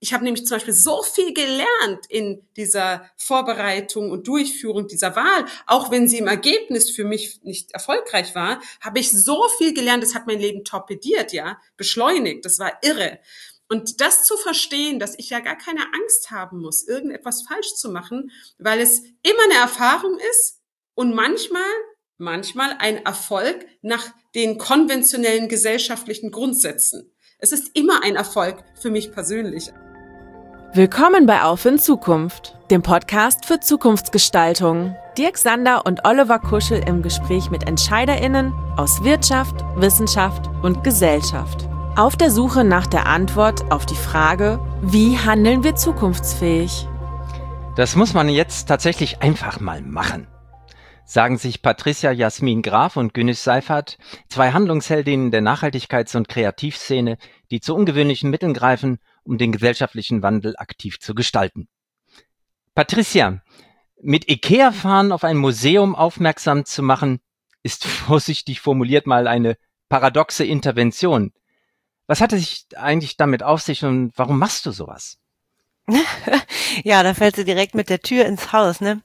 Ich habe nämlich zum Beispiel so viel gelernt in dieser Vorbereitung und Durchführung dieser Wahl, auch wenn sie im Ergebnis für mich nicht erfolgreich war, habe ich so viel gelernt, das hat mein Leben torpediert, ja, beschleunigt, das war irre. Und das zu verstehen, dass ich ja gar keine Angst haben muss, irgendetwas falsch zu machen, weil es immer eine Erfahrung ist und manchmal ein Erfolg nach den konventionellen gesellschaftlichen Grundsätzen. Es ist immer ein Erfolg für mich persönlich. Willkommen bei Auf in Zukunft, dem Podcast für Zukunftsgestaltung. Dirk Sander und Oliver Kuschel im Gespräch mit EntscheiderInnen aus Wirtschaft, Wissenschaft und Gesellschaft. Auf der Suche nach der Antwort auf die Frage, wie handeln wir zukunftsfähig? Das muss man jetzt tatsächlich einfach mal machen, sagen sich Patricia Jasmin Graf und Güneş Seifert, zwei Handlungsheldinnen der Nachhaltigkeits- und Kreativszene, die zu ungewöhnlichen Mitteln greifen, um den gesellschaftlichen Wandel aktiv zu gestalten. Patricia, mit IKEA-Fahren auf ein Museum aufmerksam zu machen, ist vorsichtig formuliert mal eine paradoxe Intervention. Was hat es sich eigentlich damit auf sich und warum machst du sowas? Ja, da fällt sie direkt mit der Tür ins Haus, ne?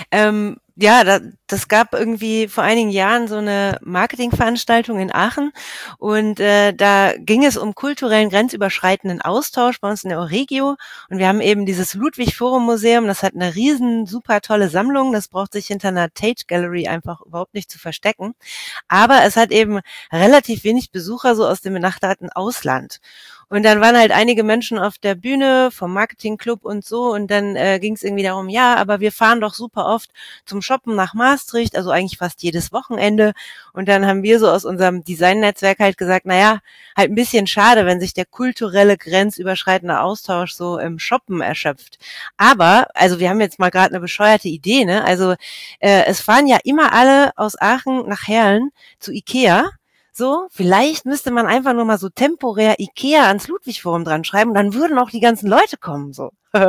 Das gab irgendwie vor einigen Jahren so eine Marketingveranstaltung in Aachen und da ging es um kulturellen grenzüberschreitenden Austausch bei uns in der Euregio und wir haben eben dieses Ludwig-Forum-Museum, das hat eine riesen, super tolle Sammlung, das braucht sich hinter einer Tate Gallery einfach überhaupt nicht zu verstecken, aber es hat eben relativ wenig Besucher so aus dem benachbarten Ausland. Und dann waren halt einige Menschen auf der Bühne vom Marketingclub und so und dann ging es irgendwie darum, ja, aber wir fahren doch super oft zum Shoppen nach Maastricht, also eigentlich fast jedes Wochenende. Und dann haben wir so aus unserem Design-Netzwerk halt gesagt, naja, halt ein bisschen schade, wenn sich der kulturelle grenzüberschreitende Austausch so im Shoppen erschöpft. Aber, also wir haben jetzt mal gerade eine bescheuerte Idee, ne? Also es fahren ja immer alle aus Aachen nach Herrn zu IKEA. So, vielleicht müsste man einfach nur mal so temporär IKEA ans Ludwig-Forum dran schreiben, dann würden auch die ganzen Leute kommen, so.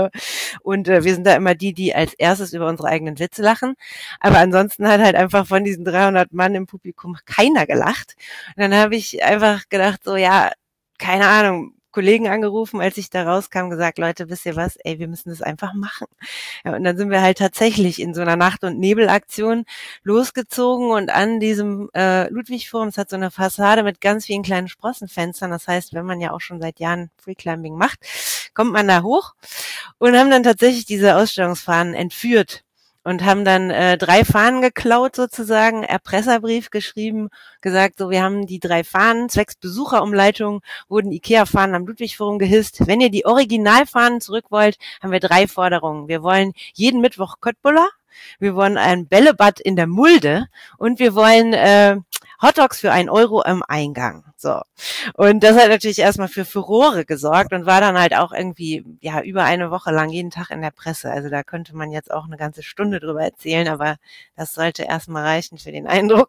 Und wir sind da immer die als erstes über unsere eigenen Witze lachen. Aber ansonsten hat halt einfach von diesen 300 Mann im Publikum keiner gelacht. Und dann habe ich einfach gedacht, so, ja, keine Ahnung, Kollegen angerufen, als ich da rauskam, gesagt, Leute, wisst ihr was, wir müssen das einfach machen. Ja, und dann sind wir halt tatsächlich in so einer Nacht- und Nebelaktion losgezogen und an diesem Ludwig-Forum, es hat so eine Fassade mit ganz vielen kleinen Sprossenfenstern, das heißt, wenn man ja auch schon seit Jahren Freeclimbing macht, kommt man da hoch und haben dann tatsächlich diese Ausstellungsfahnen entführt. Und haben dann 3 Fahnen geklaut sozusagen, Erpresserbrief geschrieben, gesagt, so wir haben die 3 Fahnen, zwecks Besucherumleitung wurden IKEA-Fahnen am Ludwig-Forum gehisst. Wenn ihr die Originalfahnen zurück wollt, haben wir 3 Forderungen. Wir wollen jeden Mittwoch Köttbullar, wir wollen ein Bällebad in der Mulde und wir wollen Hotdogs für 1 Euro am Eingang. So. Und das hat natürlich erstmal für Furore gesorgt und war dann halt auch irgendwie, ja, über eine Woche lang jeden Tag in der Presse. Also da könnte man jetzt auch eine ganze Stunde drüber erzählen, aber das sollte erstmal reichen für den Eindruck.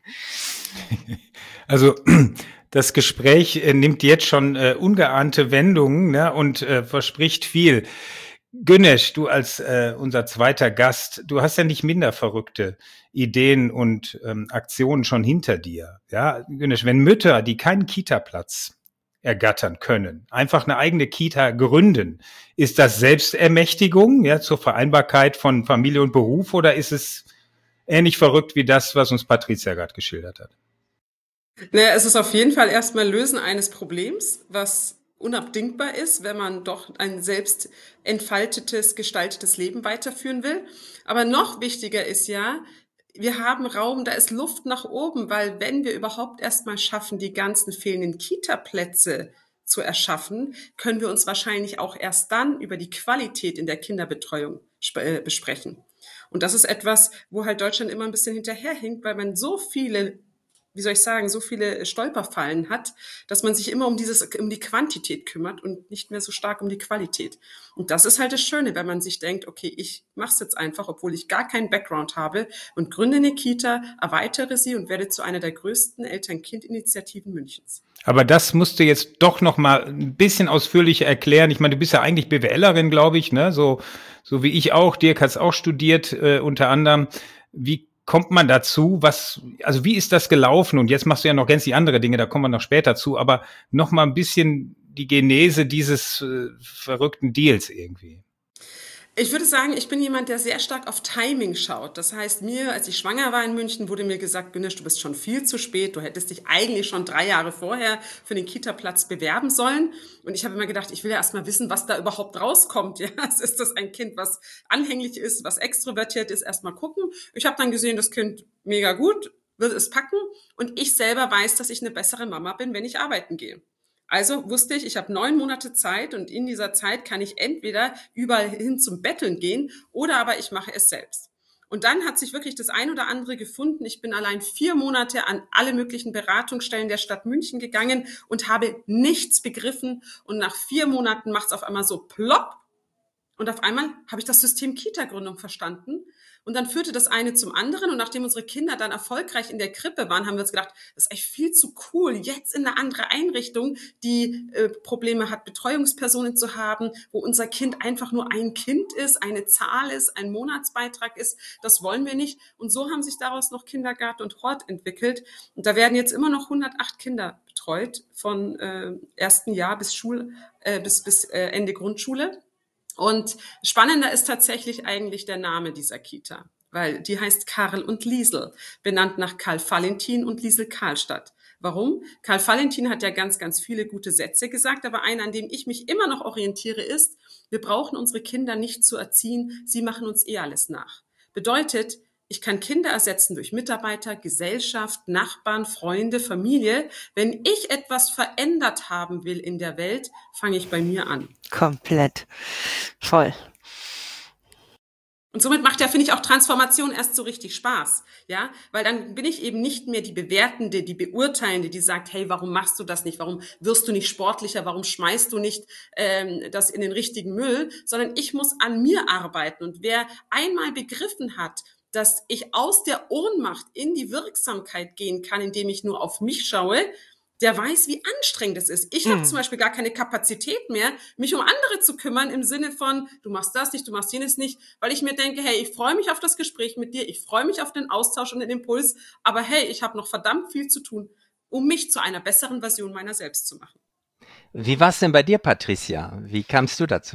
Also, das Gespräch nimmt jetzt schon ungeahnte Wendungen, ne, und verspricht viel. Güneş, du als unser zweiter Gast, du hast ja nicht minder verrückte Ideen und Aktionen schon hinter dir. Ja, Güneş, wenn Mütter, die keinen Kita-Platz ergattern können, einfach eine eigene Kita gründen, ist das Selbstermächtigung, ja, zur Vereinbarkeit von Familie und Beruf, oder ist es ähnlich verrückt wie das, was uns Patricia gerade geschildert hat? Naja, es ist auf jeden Fall erstmal Lösen eines Problems, was unabdingbar ist, wenn man doch ein selbst entfaltetes, gestaltetes Leben weiterführen will. Aber noch wichtiger ist ja, wir haben Raum, da ist Luft nach oben, weil wenn wir überhaupt erstmal schaffen, die ganzen fehlenden Kita-Plätze zu erschaffen, können wir uns wahrscheinlich auch erst dann über die Qualität in der Kinderbetreuung besprechen. Und das ist etwas, wo halt Deutschland immer ein bisschen hinterherhinkt, weil man so viele, wie soll ich sagen, so viele Stolperfallen hat, dass man sich immer um die Quantität kümmert und nicht mehr so stark um die Qualität. Und das ist halt das Schöne, wenn man sich denkt, okay, ich mache es jetzt einfach, obwohl ich gar keinen Background habe und gründe eine Kita, erweitere sie und werde zu einer der größten Eltern-Kind-Initiativen Münchens. Aber das musst du jetzt doch noch mal ein bisschen ausführlicher erklären. Ich meine, du bist ja eigentlich BWLerin, glaube ich, ne? So wie ich auch. Dirk hat's auch studiert, unter anderem. Wie kommt man dazu? Wie ist das gelaufen? Und jetzt machst du ja noch ganz die andere Dinge, da kommen wir noch später zu. Aber noch mal ein bisschen die Genese dieses verrückten Deals irgendwie? Ich würde sagen, ich bin jemand, der sehr stark auf Timing schaut. Das heißt, als ich schwanger war in München, wurde mir gesagt, Güneş, du bist schon viel zu spät. Du hättest dich eigentlich schon 3 Jahre vorher für den Kita-Platz bewerben sollen. Und ich habe immer gedacht, ich will ja erst mal wissen, was da überhaupt rauskommt. Ja, ist das ein Kind, was anhänglich ist, was extrovertiert ist? Erst mal gucken. Ich habe dann gesehen, das Kind mega gut, wird es packen. Und ich selber weiß, dass ich eine bessere Mama bin, wenn ich arbeiten gehe. Also wusste ich habe 9 Monate Zeit und in dieser Zeit kann ich entweder überall hin zum Betteln gehen oder aber ich mache es selbst. Und dann hat sich wirklich das ein oder andere gefunden. Ich bin allein 4 Monate an alle möglichen Beratungsstellen der Stadt München gegangen und habe nichts begriffen. Und nach 4 Monaten macht es auf einmal so plopp. Und auf einmal habe ich das System Kita-Gründung verstanden. Und dann führte das eine zum anderen. Und nachdem unsere Kinder dann erfolgreich in der Krippe waren, haben wir uns gedacht, das ist echt viel zu cool, jetzt in eine andere Einrichtung, die Probleme hat, Betreuungspersonen zu haben, wo unser Kind einfach nur ein Kind ist, eine Zahl ist, ein Monatsbeitrag ist. Das wollen wir nicht. Und so haben sich daraus noch Kindergarten und Hort entwickelt. Und da werden jetzt immer noch 108 Kinder betreut, von ersten Jahr bis bis Ende Grundschule. Und spannender ist tatsächlich eigentlich der Name dieser Kita, weil die heißt Karl und Liesel, benannt nach Karl Valentin und Liesel Karlstadt. Warum? Karl Valentin hat ja ganz, ganz viele gute Sätze gesagt, aber einer, an dem ich mich immer noch orientiere, ist, wir brauchen unsere Kinder nicht zu erziehen, sie machen uns eh alles nach. Bedeutet, ich kann Kinder ersetzen durch Mitarbeiter, Gesellschaft, Nachbarn, Freunde, Familie. Wenn ich etwas verändert haben will in der Welt, fange ich bei mir an. Komplett. Voll. Und somit macht ja, finde ich, auch Transformation erst so richtig Spaß, ja, weil dann bin ich eben nicht mehr die Bewertende, die Beurteilende, die sagt, hey, warum machst du das nicht, warum wirst du nicht sportlicher, warum schmeißt du nicht das in den richtigen Müll, sondern ich muss an mir arbeiten. Und wer einmal begriffen hat, dass ich aus der Ohnmacht in die Wirksamkeit gehen kann, indem ich nur auf mich schaue, der weiß, wie anstrengend es ist. Ich habe zum Beispiel gar keine Kapazität mehr, mich um andere zu kümmern im Sinne von, du machst das nicht, du machst jenes nicht, weil ich mir denke, hey, ich freue mich auf das Gespräch mit dir, ich freue mich auf den Austausch und den Impuls, aber hey, ich habe noch verdammt viel zu tun, um mich zu einer besseren Version meiner selbst zu machen. Wie war es denn bei dir, Patricia? Wie kamst du dazu?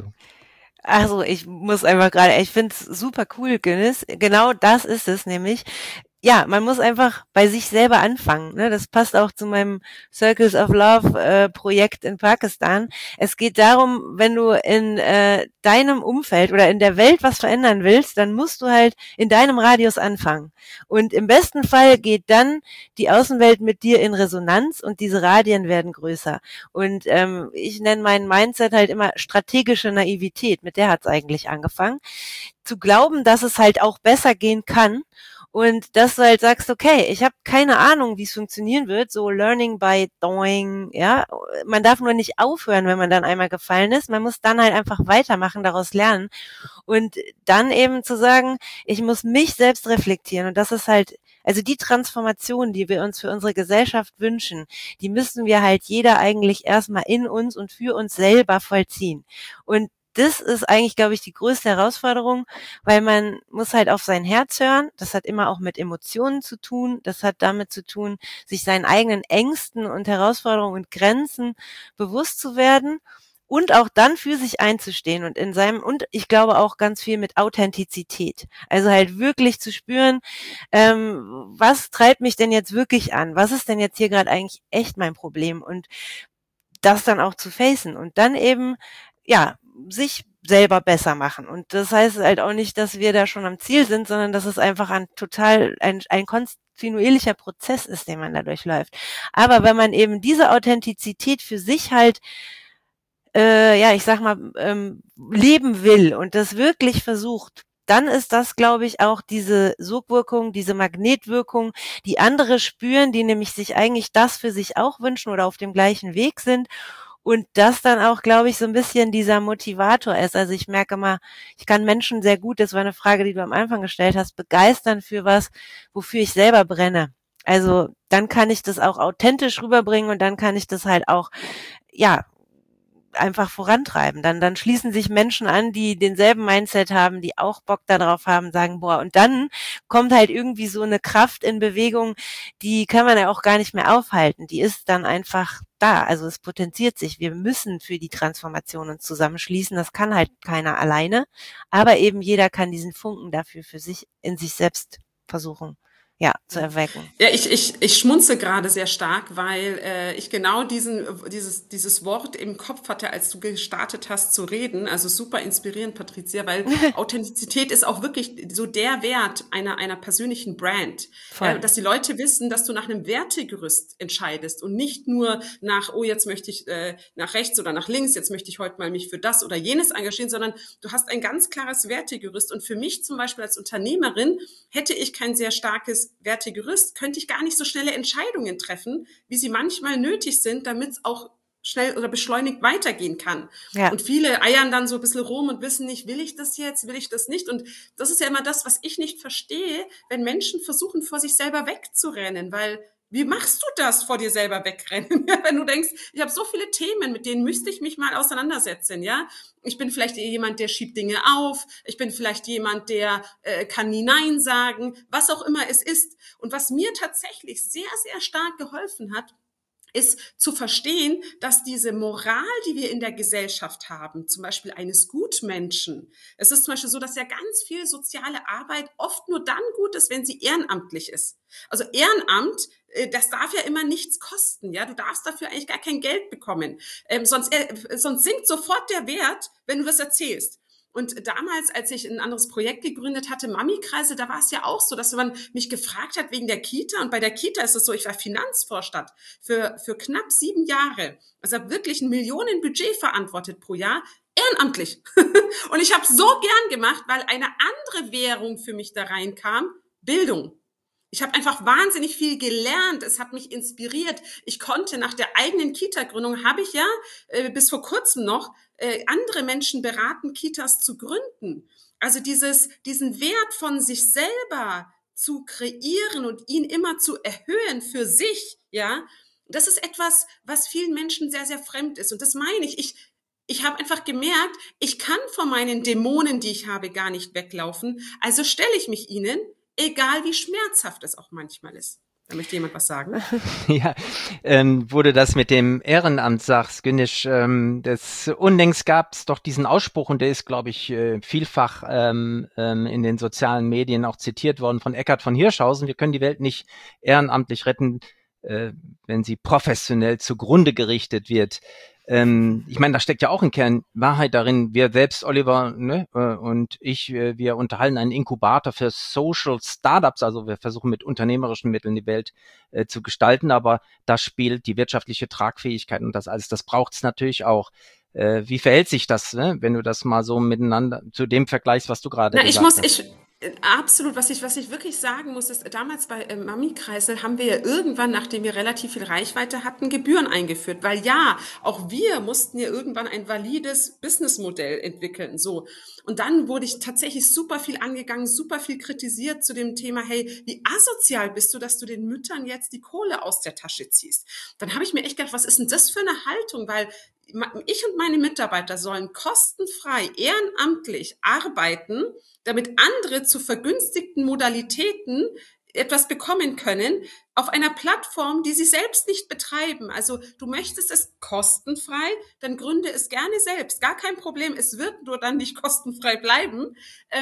Also ich muss einfach gerade, ich finde es super cool, Güneş. Genau das ist es nämlich. Ja, man muss einfach bei sich selber anfangen. Ne? Das passt auch zu meinem Circles of Love Projekt in Pakistan. Es geht darum, wenn du in deinem Umfeld oder in der Welt was verändern willst, dann musst du halt in deinem Radius anfangen. Und im besten Fall geht dann die Außenwelt mit dir in Resonanz und diese Radien werden größer. Und ich nenne mein Mindset halt immer strategische Naivität. Mit der hat's eigentlich angefangen. Zu glauben, dass es halt auch besser gehen kann. Und dass du halt sagst, okay, ich habe keine Ahnung, wie es funktionieren wird, so learning by doing, ja. Man darf nur nicht aufhören, wenn man dann einmal gefallen ist. Man muss dann halt einfach weitermachen, daraus lernen. Und dann eben zu sagen, ich muss mich selbst reflektieren. Und das ist halt, also die Transformation, die wir uns für unsere Gesellschaft wünschen, die müssen wir halt jeder eigentlich erstmal in uns und für uns selber vollziehen. Und das ist eigentlich, glaube ich, die größte Herausforderung, weil man muss halt auf sein Herz hören. Das hat immer auch mit Emotionen zu tun. Das hat damit zu tun, sich seinen eigenen Ängsten und Herausforderungen und Grenzen bewusst zu werden und auch dann für sich einzustehen und ich glaube auch ganz viel mit Authentizität. Also halt wirklich zu spüren, was treibt mich denn jetzt wirklich an? Was ist denn jetzt hier gerade eigentlich echt mein Problem? Und das dann auch zu facen und dann eben, ja, sich selber besser machen. Und das heißt halt auch nicht, dass wir da schon am Ziel sind, sondern dass es einfach ein kontinuierlicher Prozess ist, den man da durchläuft. Aber wenn man eben diese Authentizität für sich halt, ich sag mal, leben will und das wirklich versucht, dann ist das, glaube ich, auch diese Sogwirkung, diese Magnetwirkung, die andere spüren, die nämlich sich eigentlich das für sich auch wünschen oder auf dem gleichen Weg sind. Und das dann auch, glaube ich, so ein bisschen dieser Motivator ist. Also ich merke mal, ich kann Menschen sehr gut, das war eine Frage, die du am Anfang gestellt hast, begeistern für was, wofür ich selber brenne. Also dann kann ich das auch authentisch rüberbringen und dann kann ich das halt auch, ja, einfach vorantreiben. Dann schließen sich Menschen an, die denselben Mindset haben, die auch Bock darauf haben, sagen, boah, und dann kommt halt irgendwie so eine Kraft in Bewegung, die kann man ja auch gar nicht mehr aufhalten. Die ist dann einfach da. Also es potenziert sich. Wir müssen für die Transformation uns zusammenschließen. Das kann halt keiner alleine. Aber eben jeder kann diesen Funken dafür für sich, in sich selbst versuchen, ja, zu erwecken. Ja, ich schmunze gerade sehr stark, weil ich genau dieses Wort im Kopf hatte, als du gestartet hast zu reden. Also super inspirierend, Patricia, weil Authentizität ist auch wirklich so der Wert einer persönlichen Brand. Voll. Dass die Leute wissen, dass du nach einem Wertegerüst entscheidest und nicht nur nach, oh, jetzt möchte ich nach rechts oder nach links, jetzt möchte ich heute mal mich für das oder jenes engagieren, sondern du hast ein ganz klares Wertegerüst. Und für mich zum Beispiel als Unternehmerin hätte ich kein sehr starkes Wertegerüst, könnte ich gar nicht so schnelle Entscheidungen treffen, wie sie manchmal nötig sind, damit es auch schnell oder beschleunigt weitergehen kann. Ja. Und viele eiern dann so ein bisschen rum und wissen nicht, will ich das jetzt, will ich das nicht? Und das ist ja immer das, was ich nicht verstehe, wenn Menschen versuchen, vor sich selber wegzurennen, weil wie machst du das, vor dir selber wegrennen? Wenn du denkst, ich habe so viele Themen, mit denen müsste ich mich mal auseinandersetzen, ja? Ich bin vielleicht jemand, der schiebt Dinge auf. Ich bin vielleicht jemand, der kann nie Nein sagen. Was auch immer es ist. Und was mir tatsächlich sehr, sehr stark geholfen hat, ist zu verstehen, dass diese Moral, die wir in der Gesellschaft haben, zum Beispiel eines Gutmenschen, es ist zum Beispiel so, dass ja ganz viel soziale Arbeit oft nur dann gut ist, wenn sie ehrenamtlich ist. Also Ehrenamt, das darf ja immer nichts kosten, ja, du darfst dafür eigentlich gar kein Geld bekommen, sonst sinkt sofort der Wert, wenn du das erzählst. Und damals, als ich ein anderes Projekt gegründet hatte, Mami-Kreise, da war es ja auch so, dass man mich gefragt hat wegen der Kita. Und bei der Kita ist es so, ich war Finanzvorstand für knapp 7 Jahre. Also habe wirklich ein Millionenbudget verantwortet pro Jahr, ehrenamtlich. Und ich habe so gern gemacht, weil eine andere Währung für mich da reinkam, Bildung. Ich habe einfach wahnsinnig viel gelernt. Es hat mich inspiriert. Ich konnte nach der eigenen Kita-Gründung, habe ich ja bis vor kurzem noch andere Menschen beraten, Kitas zu gründen. Also diesen Wert von sich selber zu kreieren und ihn immer zu erhöhen für sich, ja, das ist etwas, was vielen Menschen sehr, sehr fremd ist. Und das meine ich. Ich habe einfach gemerkt, ich kann vor meinen Dämonen, die ich habe, gar nicht weglaufen. Also stelle ich mich ihnen, egal wie schmerzhaft es auch manchmal ist. Da möchte jemand was sagen? Ja, wo du das mit dem Ehrenamt sagst, Güneş, unlängst gab es doch diesen Ausspruch, und der ist, glaube ich, vielfach in den sozialen Medien auch zitiert worden von Eckhard von Hirschhausen: Wir können die Welt nicht ehrenamtlich retten, wenn sie professionell zugrunde gerichtet wird. Ich meine, da steckt ja auch ein Kern Wahrheit darin. Wir selbst, Oliver, ne, und ich, wir unterhalten einen Inkubator für Social Startups. Also wir versuchen mit unternehmerischen Mitteln die Welt zu gestalten, aber da spielt die wirtschaftliche Tragfähigkeit und das alles, das braucht's natürlich auch. Wie verhält sich das, ne, wenn du das mal so miteinander zu dem vergleichst, was du gerade gesagt hast? Absolut, was ich wirklich sagen muss, ist, damals bei Mami-Kreisel haben wir ja irgendwann, nachdem wir relativ viel Reichweite hatten, Gebühren eingeführt, weil ja, auch wir mussten ja irgendwann ein valides Businessmodell entwickeln, so. Und dann wurde ich tatsächlich super viel angegangen, super viel kritisiert zu dem Thema, hey, wie asozial bist du, dass du den Müttern jetzt die Kohle aus der Tasche ziehst? Dann habe ich mir echt gedacht, was ist denn das für eine Haltung, weil ich und meine Mitarbeiter sollen kostenfrei, ehrenamtlich arbeiten, damit andere zu vergünstigten Modalitäten etwas bekommen können auf einer Plattform, die sie selbst nicht betreiben. Also du möchtest es kostenfrei, dann gründe es gerne selbst. Gar kein Problem, es wird nur dann nicht kostenfrei bleiben.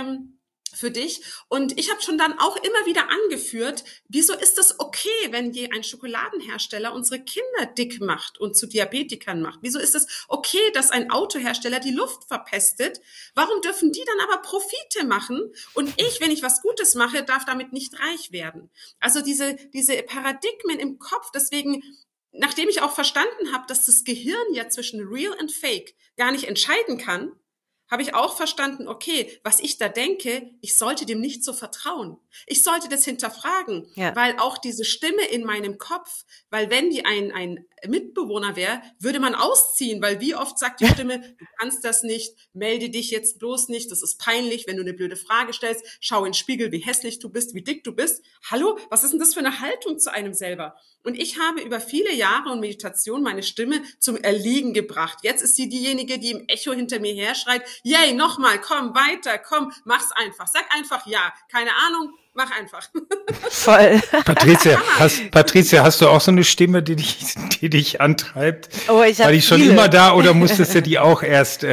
Für dich. Und ich habe schon dann auch immer wieder angeführt, wieso ist es okay, wenn ein Schokoladenhersteller unsere Kinder dick macht und zu Diabetikern macht? Wieso ist es okay, dass ein Autohersteller die Luft verpestet? Warum dürfen die dann aber Profite machen? Und ich, wenn ich was Gutes mache, darf damit nicht reich werden. Also diese Paradigmen im Kopf, deswegen, nachdem ich auch verstanden habe, dass das Gehirn ja zwischen real und fake gar nicht entscheiden kann, habe ich auch verstanden, okay, was ich da denke, ich sollte dem nicht so vertrauen. Ich sollte das hinterfragen, Ja. weil auch diese Stimme in meinem Kopf, weil wenn die ein Mitbewohner wäre, würde man ausziehen, weil wie oft sagt die Stimme, du kannst das nicht, melde dich jetzt bloß nicht, das ist peinlich, wenn du eine blöde Frage stellst, schau in den Spiegel, wie hässlich du bist, wie dick du bist. Hallo, was ist denn das für eine Haltung zu einem selber? Und ich habe über viele Jahre und Meditation meine Stimme zum Erliegen gebracht. Jetzt ist sie diejenige, die im Echo hinter mir her schreit, yay, nochmal, komm, weiter, komm, mach's einfach. Sag einfach ja. Keine Ahnung, mach einfach. Voll. Patricia, hast du auch so eine Stimme, die dich antreibt? Oh, ich habe War die schon viele. immer da oder musstest du die auch erst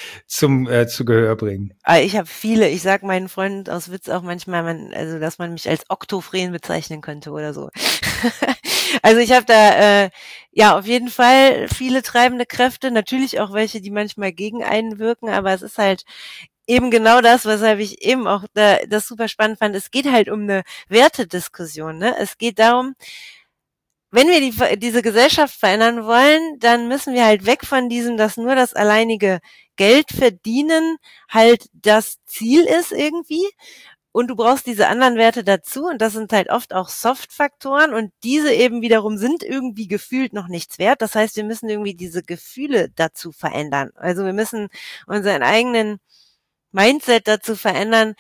zu Gehör bringen? Ich habe viele. Ich sag meinen Freunden aus Witz auch manchmal, dass man mich als Oktophren bezeichnen könnte oder so. Also ich habe da ja auf jeden Fall viele treibende Kräfte, natürlich auch welche, die manchmal gegen einen wirken, aber es ist halt eben genau das, weshalb ich eben auch das super spannend fand. Es geht halt um eine Wertediskussion, ne? Es geht darum, wenn wir diese Gesellschaft verändern wollen, dann müssen wir halt weg von diesem, dass nur das alleinige Geld verdienen halt das Ziel ist irgendwie. Und du brauchst diese anderen Werte dazu und das sind halt oft auch Soft-Faktoren und diese eben wiederum sind irgendwie gefühlt noch nichts wert. Das heißt, wir müssen irgendwie diese Gefühle dazu verändern. Also wir müssen unseren eigenen Mindset dazu verändern,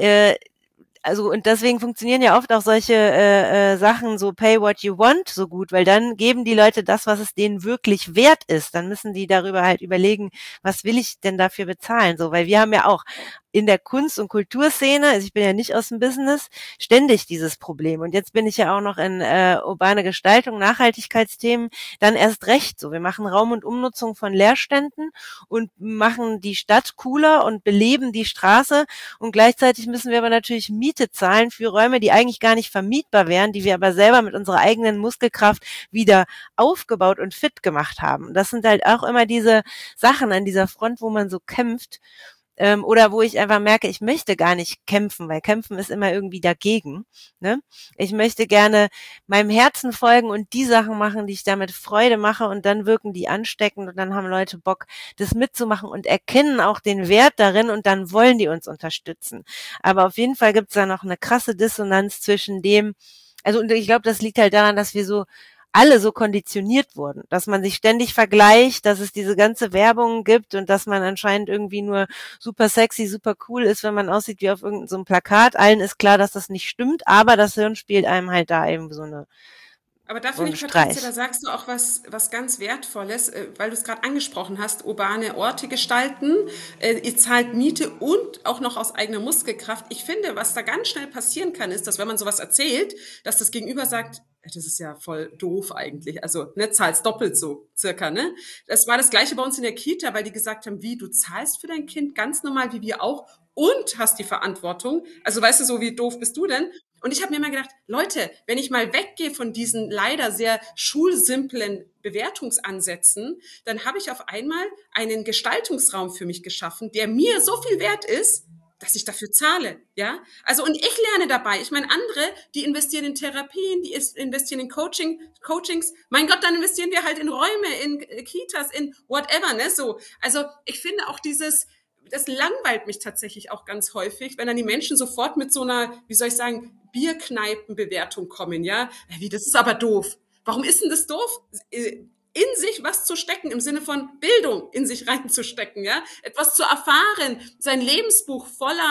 also und deswegen funktionieren ja oft auch solche Sachen so Pay what you want so gut, weil dann geben die Leute das, was es denen wirklich wert ist. Dann müssen die darüber halt überlegen, was will ich denn dafür bezahlen? So, weil wir haben ja auch in der Kunst- und Kulturszene, also ich bin ja nicht aus dem Business, ständig dieses Problem. Und jetzt bin ich ja auch noch in urbane Gestaltung, Nachhaltigkeitsthemen, dann erst recht so. Wir machen Raum- und Umnutzung von Leerständen und machen die Stadt cooler und beleben die Straße. Und gleichzeitig müssen wir aber natürlich Miete zahlen für Räume, die eigentlich gar nicht vermietbar wären, die wir aber selber mit unserer eigenen Muskelkraft wieder aufgebaut und fit gemacht haben. Das sind halt auch immer diese Sachen an dieser Front, wo man so kämpft. Oder wo ich einfach merke, ich möchte gar nicht kämpfen, weil kämpfen ist immer irgendwie dagegen. Ne? Ich möchte gerne meinem Herzen folgen und die Sachen machen, die ich damit Freude mache und dann wirken die ansteckend und dann haben Leute Bock, das mitzumachen und erkennen auch den Wert darin und dann wollen die uns unterstützen. Aber auf jeden Fall gibt es da noch eine krasse Dissonanz zwischen dem, also und ich glaube, das liegt halt daran, dass wir so alle so konditioniert wurden, dass man sich ständig vergleicht, dass es diese ganze Werbung gibt und dass man anscheinend irgendwie nur super sexy, super cool ist, wenn man aussieht wie auf irgendeinem so Plakat. Allen ist klar, dass das nicht stimmt, aber das Hirn spielt einem halt da eben Aber da so finde einen ich, Patricia, da Streich. sagst du auch was ganz Wertvolles, weil du es gerade angesprochen hast, urbane Orte gestalten, ihr zahlt Miete und auch noch aus eigener Muskelkraft. Ich finde, was da ganz schnell passieren kann, ist, dass wenn man sowas erzählt, dass das Gegenüber sagt, das ist ja voll doof eigentlich. Also, ne, zahlst doppelt so, circa, ne? Das war das Gleiche bei uns in der Kita, weil die gesagt haben, wie, du zahlst für dein Kind ganz normal wie wir auch und hast die Verantwortung. Also, weißt du, so wie doof bist du denn? Und ich habe mir immer gedacht, Leute, wenn ich mal weggehe von diesen leider sehr schulsimplen Bewertungsansätzen, dann habe ich auf einmal einen Gestaltungsraum für mich geschaffen, der mir so viel wert ist, dass ich dafür zahle, ja? Also, und ich lerne dabei. Ich meine, andere, die investieren in Therapien, die investieren in Coachings. Mein Gott, dann investieren wir halt in Räume, in Kitas, in whatever, ne, so. Also, ich finde auch das langweilt mich tatsächlich auch ganz häufig, wenn dann die Menschen sofort mit so einer, wie soll ich sagen, Bierkneipenbewertung kommen, ja? Wie, das ist aber doof. Warum ist denn das doof? In sich was zu stecken, im Sinne von Bildung in sich reinzustecken, ja, etwas zu erfahren, sein Lebensbuch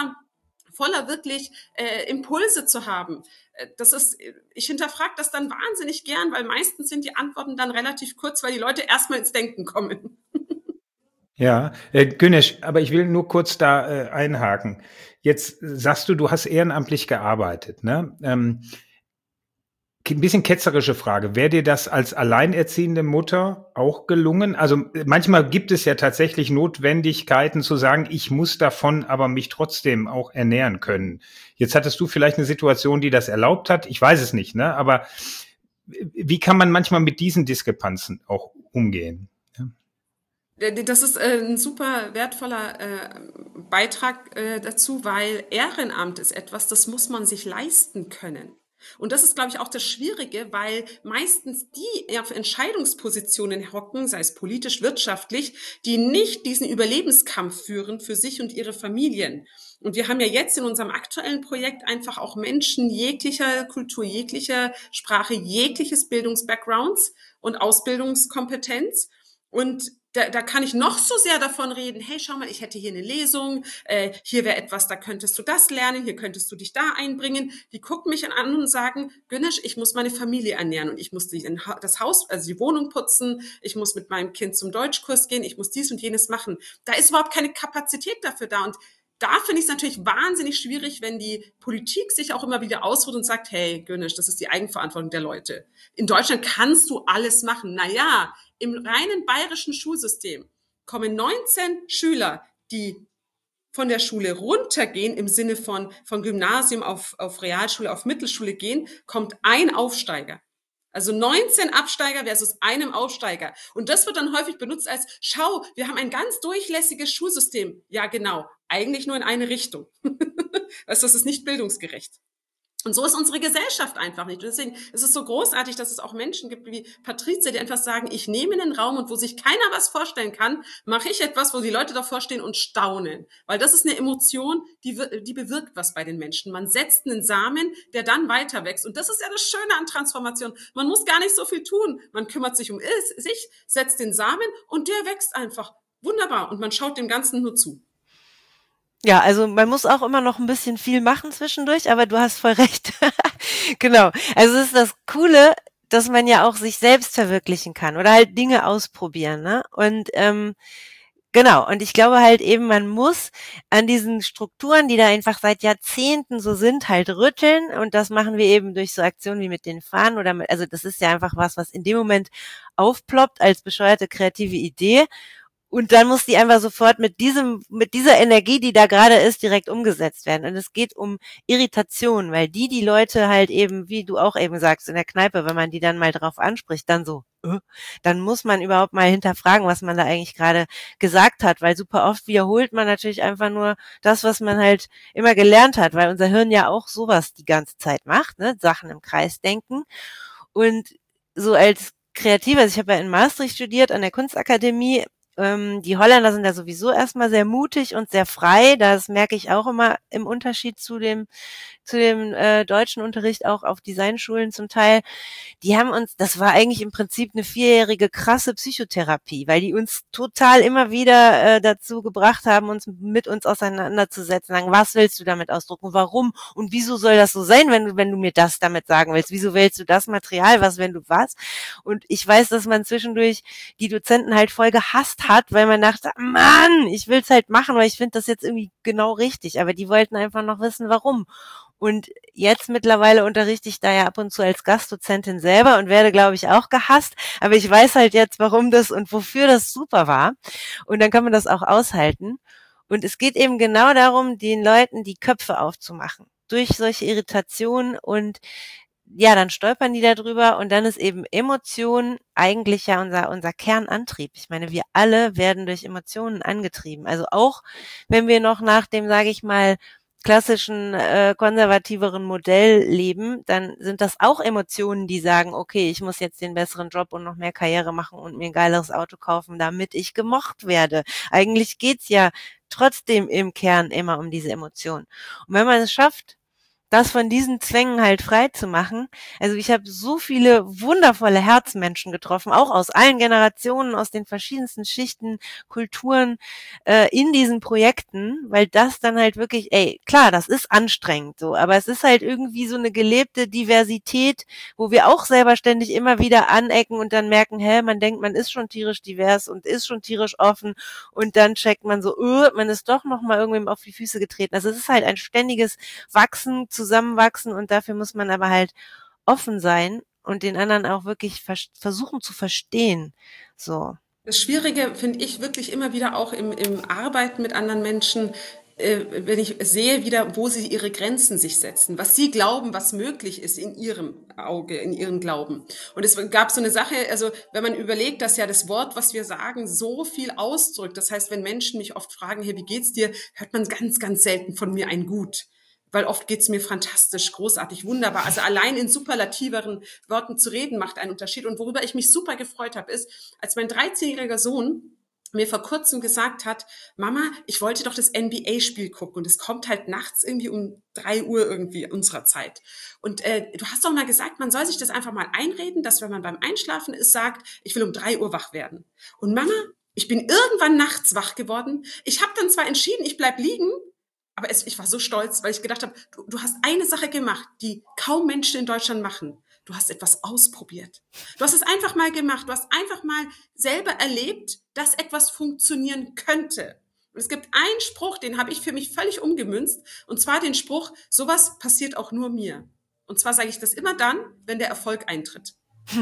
voller wirklich Impulse zu haben. Das ist, ich hinterfrage das dann wahnsinnig gern, weil meistens sind die Antworten dann relativ kurz, weil die Leute erstmal ins Denken kommen. Ja, Güneş, aber ich will nur kurz da einhaken. Jetzt sagst du hast ehrenamtlich gearbeitet, ne? Ein bisschen ketzerische Frage. Wäre dir das als alleinerziehende Mutter auch gelungen? Also manchmal gibt es ja tatsächlich Notwendigkeiten zu sagen, ich muss davon aber mich trotzdem auch ernähren können. Jetzt hattest du vielleicht eine Situation, die das erlaubt hat. Ich weiß es nicht, ne? Aber wie kann man manchmal mit diesen Diskrepanzen auch umgehen? Das ist ein super wertvoller Beitrag dazu, weil Ehrenamt ist etwas, das muss man sich leisten können. Und das ist, glaube ich, auch das Schwierige, weil meistens die auf Entscheidungspositionen hocken, sei es politisch, wirtschaftlich, die nicht diesen Überlebenskampf führen für sich und ihre Familien. Und wir haben ja jetzt in unserem aktuellen Projekt einfach auch Menschen jeglicher Kultur, jeglicher Sprache, jegliches Bildungsbackgrounds und Ausbildungskompetenz. Und da kann ich noch so sehr davon reden, hey, schau mal, ich hätte hier eine Lesung, hier wäre etwas, da könntest du das lernen, hier könntest du dich da einbringen. Die gucken mich an und sagen, Güneş, ich muss meine Familie ernähren und ich muss das Haus, also die Wohnung putzen, ich muss mit meinem Kind zum Deutschkurs gehen, ich muss dies und jenes machen. Da ist überhaupt keine Kapazität dafür da. Und da finde ich es natürlich wahnsinnig schwierig, wenn die Politik sich auch immer wieder ausruht und sagt, hey, Güneş, das ist die Eigenverantwortung der Leute. In Deutschland kannst du alles machen. Naja, im reinen bayerischen Schulsystem kommen 19 Schüler, die von der Schule runtergehen, im Sinne von Gymnasium auf Realschule, auf Mittelschule gehen, kommt ein Aufsteiger. Also 19 Absteiger versus einem Aufsteiger. Und das wird dann häufig benutzt als, schau, wir haben ein ganz durchlässiges Schulsystem. Ja, genau. Eigentlich nur in eine Richtung. Also das ist nicht bildungsgerecht. Und so ist unsere Gesellschaft einfach nicht. Und deswegen ist es so großartig, dass es auch Menschen gibt wie Patricia, die einfach sagen, ich nehme einen Raum und wo sich keiner was vorstellen kann, mache ich etwas, wo die Leute davor stehen und staunen. Weil das ist eine Emotion, die bewirkt was bei den Menschen. Man setzt einen Samen, der dann weiter wächst. Und das ist ja das Schöne an Transformation. Man muss gar nicht so viel tun. Man kümmert sich um sich, setzt den Samen und der wächst einfach. Wunderbar. Und man schaut dem Ganzen nur zu. Ja, also man muss auch immer noch ein bisschen viel machen zwischendurch, aber du hast voll recht. Genau. Also es ist das Coole, dass man ja auch sich selbst verwirklichen kann oder halt Dinge ausprobieren, ne? Und genau. Und ich glaube halt eben, man muss an diesen Strukturen, die da einfach seit Jahrzehnten so sind, halt rütteln. Und das machen wir eben durch so Aktionen wie mit den Fahnen oder also das ist ja einfach was in dem Moment aufploppt als bescheuerte kreative Idee. Und dann muss die einfach sofort mit dieser Energie, die da gerade ist, direkt umgesetzt werden. Und es geht um Irritation, weil die Leute halt eben, wie du auch eben sagst, in der Kneipe, wenn man die dann mal drauf anspricht, dann so, dann muss man überhaupt mal hinterfragen, was man da eigentlich gerade gesagt hat, weil super oft wiederholt man natürlich einfach nur das, was man halt immer gelernt hat, weil unser Hirn ja auch sowas die ganze Zeit macht, ne, Sachen im Kreis denken. Und so als Kreativer, also ich habe ja in Maastricht studiert, an der Kunstakademie. Die Holländer sind da sowieso erstmal sehr mutig und sehr frei. Das merke ich auch immer im Unterschied zu dem deutschen Unterricht auch auf Designschulen zum Teil. Die haben uns, das war eigentlich im Prinzip eine 4-jährige krasse Psychotherapie, weil die uns total immer wieder dazu gebracht haben, uns mit uns auseinanderzusetzen, sagen, was willst du damit ausdrucken, warum und wieso soll das so sein, wenn du mir das damit sagen willst, wieso wählst du das Material, was, wenn du was? Und ich weiß, dass man zwischendurch die Dozenten halt voll gehasst hat, weil man dachte, Mann, ich will's halt machen, weil ich finde das jetzt irgendwie genau richtig, aber die wollten einfach noch wissen, warum. Und jetzt mittlerweile unterrichte ich da ja ab und zu als Gastdozentin selber und werde, glaube ich, auch gehasst. Aber ich weiß halt jetzt, warum das und wofür das super war. Und dann kann man das auch aushalten. Und es geht eben genau darum, den Leuten die Köpfe aufzumachen. Durch solche Irritationen und ja, dann stolpern die da drüber und dann ist eben Emotion eigentlich ja unser Kernantrieb. Ich meine, wir alle werden durch Emotionen angetrieben. Also auch, wenn wir noch nach dem, sage ich mal, klassischen konservativeren Modell leben, dann sind das auch Emotionen, die sagen, okay, ich muss jetzt den besseren Job und noch mehr Karriere machen und mir ein geileres Auto kaufen, damit ich gemocht werde. Eigentlich geht's ja trotzdem im Kern immer um diese Emotionen. Und wenn man es schafft, das von diesen Zwängen halt frei zu machen. Also ich habe so viele wundervolle Herzmenschen getroffen, auch aus allen Generationen, aus den verschiedensten Schichten, Kulturen in diesen Projekten, weil das dann halt wirklich, klar, das ist anstrengend so, aber es ist halt irgendwie so eine gelebte Diversität, wo wir auch selber ständig immer wieder anecken und dann merken, man denkt, man ist schon tierisch divers und ist schon tierisch offen und dann checkt man so, man ist doch noch mal irgendwem auf die Füße getreten. Also es ist halt ein ständiges Wachsen, zusammenwachsen und dafür muss man aber halt offen sein und den anderen auch wirklich versuchen zu verstehen. So. Das Schwierige finde ich wirklich immer wieder auch im Arbeiten mit anderen Menschen, wenn ich sehe wieder, wo sie ihre Grenzen sich setzen, was sie glauben, was möglich ist in ihrem Auge, in ihrem Glauben. Und es gab so eine Sache, also wenn man überlegt, dass ja das Wort, was wir sagen, so viel ausdrückt. Das heißt, wenn Menschen mich oft fragen, hey, wie geht's dir, hört man ganz, ganz selten von mir ein Gut. weil oft geht's mir fantastisch, großartig, wunderbar. Also allein in superlativeren Worten zu reden macht einen Unterschied. Und worüber ich mich super gefreut habe, ist, als mein 13-jähriger Sohn mir vor kurzem gesagt hat, Mama, ich wollte doch das NBA-Spiel gucken und es kommt halt nachts irgendwie um 3 Uhr irgendwie unserer Zeit. Und du hast doch mal gesagt, man soll sich das einfach mal einreden, dass wenn man beim Einschlafen ist, sagt, ich will um 3 Uhr wach werden. Und Mama, ich bin irgendwann nachts wach geworden. Ich habe dann zwar entschieden, ich bleib liegen, aber ich war so stolz, weil ich gedacht habe, du hast eine Sache gemacht, die kaum Menschen in Deutschland machen. Du hast etwas ausprobiert. Du hast es einfach mal gemacht. Du hast einfach mal selber erlebt, dass etwas funktionieren könnte. Und es gibt einen Spruch, den habe ich für mich völlig umgemünzt. Und zwar den Spruch, sowas passiert auch nur mir. Und zwar sage ich das immer dann, wenn der Erfolg eintritt.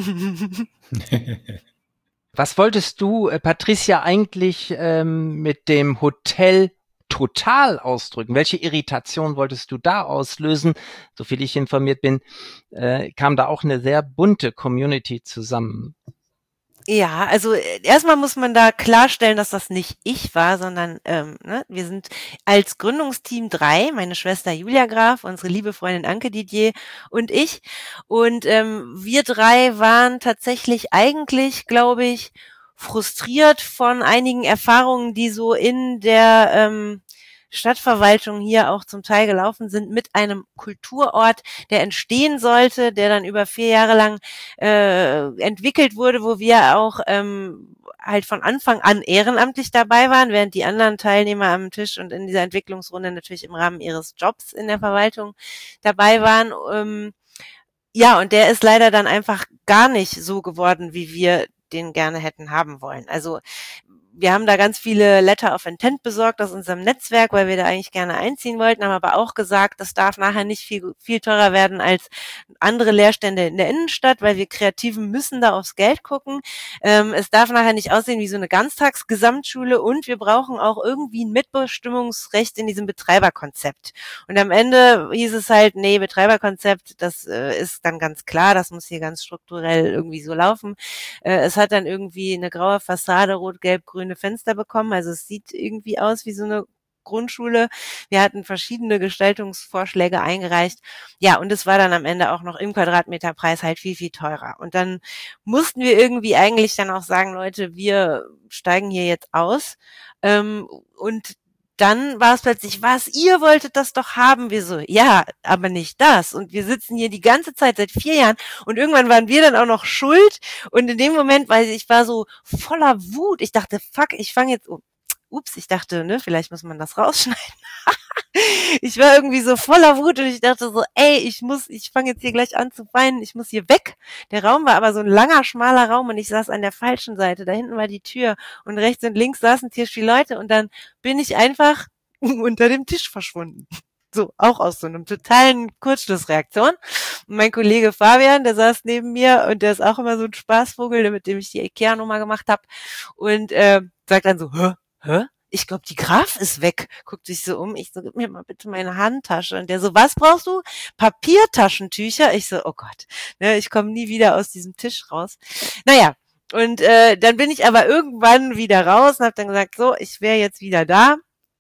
Was wolltest du, Patricia, eigentlich mit dem Hotel Total ausdrücken? Welche Irritation wolltest du da auslösen? Soviel ich informiert bin, kam da auch eine sehr bunte Community zusammen. Ja, also erstmal muss man da klarstellen, dass das nicht ich war, sondern wir sind als Gründungsteam 3, meine Schwester Julia Graf, unsere liebe Freundin Anke Didier und ich. Und wir 3 waren tatsächlich eigentlich, glaube ich, frustriert von einigen Erfahrungen, die so in der Stadtverwaltung hier auch zum Teil gelaufen sind, mit einem Kulturort, der entstehen sollte, der dann über 4 Jahre lang entwickelt wurde, wo wir auch halt von Anfang an ehrenamtlich dabei waren, während die anderen Teilnehmer am Tisch und in dieser Entwicklungsrunde natürlich im Rahmen ihres Jobs in der Verwaltung dabei waren. Ja, und der ist leider dann einfach gar nicht so geworden, wie wir den gerne hätten haben wollen. Also wir haben da ganz viele Letter of Intent besorgt aus unserem Netzwerk, weil wir da eigentlich gerne einziehen wollten, haben aber auch gesagt, das darf nachher nicht viel teurer werden als andere Leerstände in der Innenstadt, weil wir Kreativen müssen da aufs Geld gucken. Es darf nachher nicht aussehen wie so eine Ganztagsgesamtschule und wir brauchen auch irgendwie ein Mitbestimmungsrecht in diesem Betreiberkonzept. Und am Ende hieß es halt, nee, Betreiberkonzept, das ist dann ganz klar, das muss hier ganz strukturell irgendwie so laufen. Es hat dann irgendwie eine graue Fassade, rot-gelb-grüne Fenster bekommen. Also es sieht irgendwie aus wie so eine Grundschule. Wir hatten verschiedene Gestaltungsvorschläge eingereicht. Ja, und es war dann am Ende auch noch im Quadratmeterpreis halt viel, viel teurer. Und dann mussten wir irgendwie eigentlich dann auch sagen, Leute, wir steigen hier jetzt aus. Und dann war es plötzlich, was, ihr wolltet das doch haben? Wir so, ja, aber nicht das. Und wir sitzen hier die ganze Zeit seit 4 Jahren und irgendwann waren wir dann auch noch schuld. Und in dem Moment, weil ich war so voller Wut, ich dachte, fuck, ich fange jetzt, ups, ich dachte, ne, vielleicht muss man das rausschneiden. Ich war irgendwie so voller Wut und ich dachte so, ey, ich fange jetzt hier gleich an zu weinen, ich muss hier weg. Der Raum war aber so ein langer, schmaler Raum und ich saß an der falschen Seite. Da hinten war die Tür und rechts und links saßen tierisch viele Leute und dann bin ich einfach unter dem Tisch verschwunden. So, auch aus so einem totalen Kurzschlussreaktion. Und mein Kollege Fabian, der saß neben mir und der ist auch immer so ein Spaßvogel, mit dem ich die Ikea-Nummer gemacht habe und sagt dann so, hä? Ich glaube, die Graf ist weg. Guckt sich so um. Ich so, gib mir mal bitte meine Handtasche. Und der so, was brauchst du? Papiertaschentücher? Ich so, oh Gott, ne, ich komme nie wieder aus diesem Tisch raus. Naja, und dann bin ich aber irgendwann wieder raus und habe dann gesagt, so, ich wäre jetzt wieder da.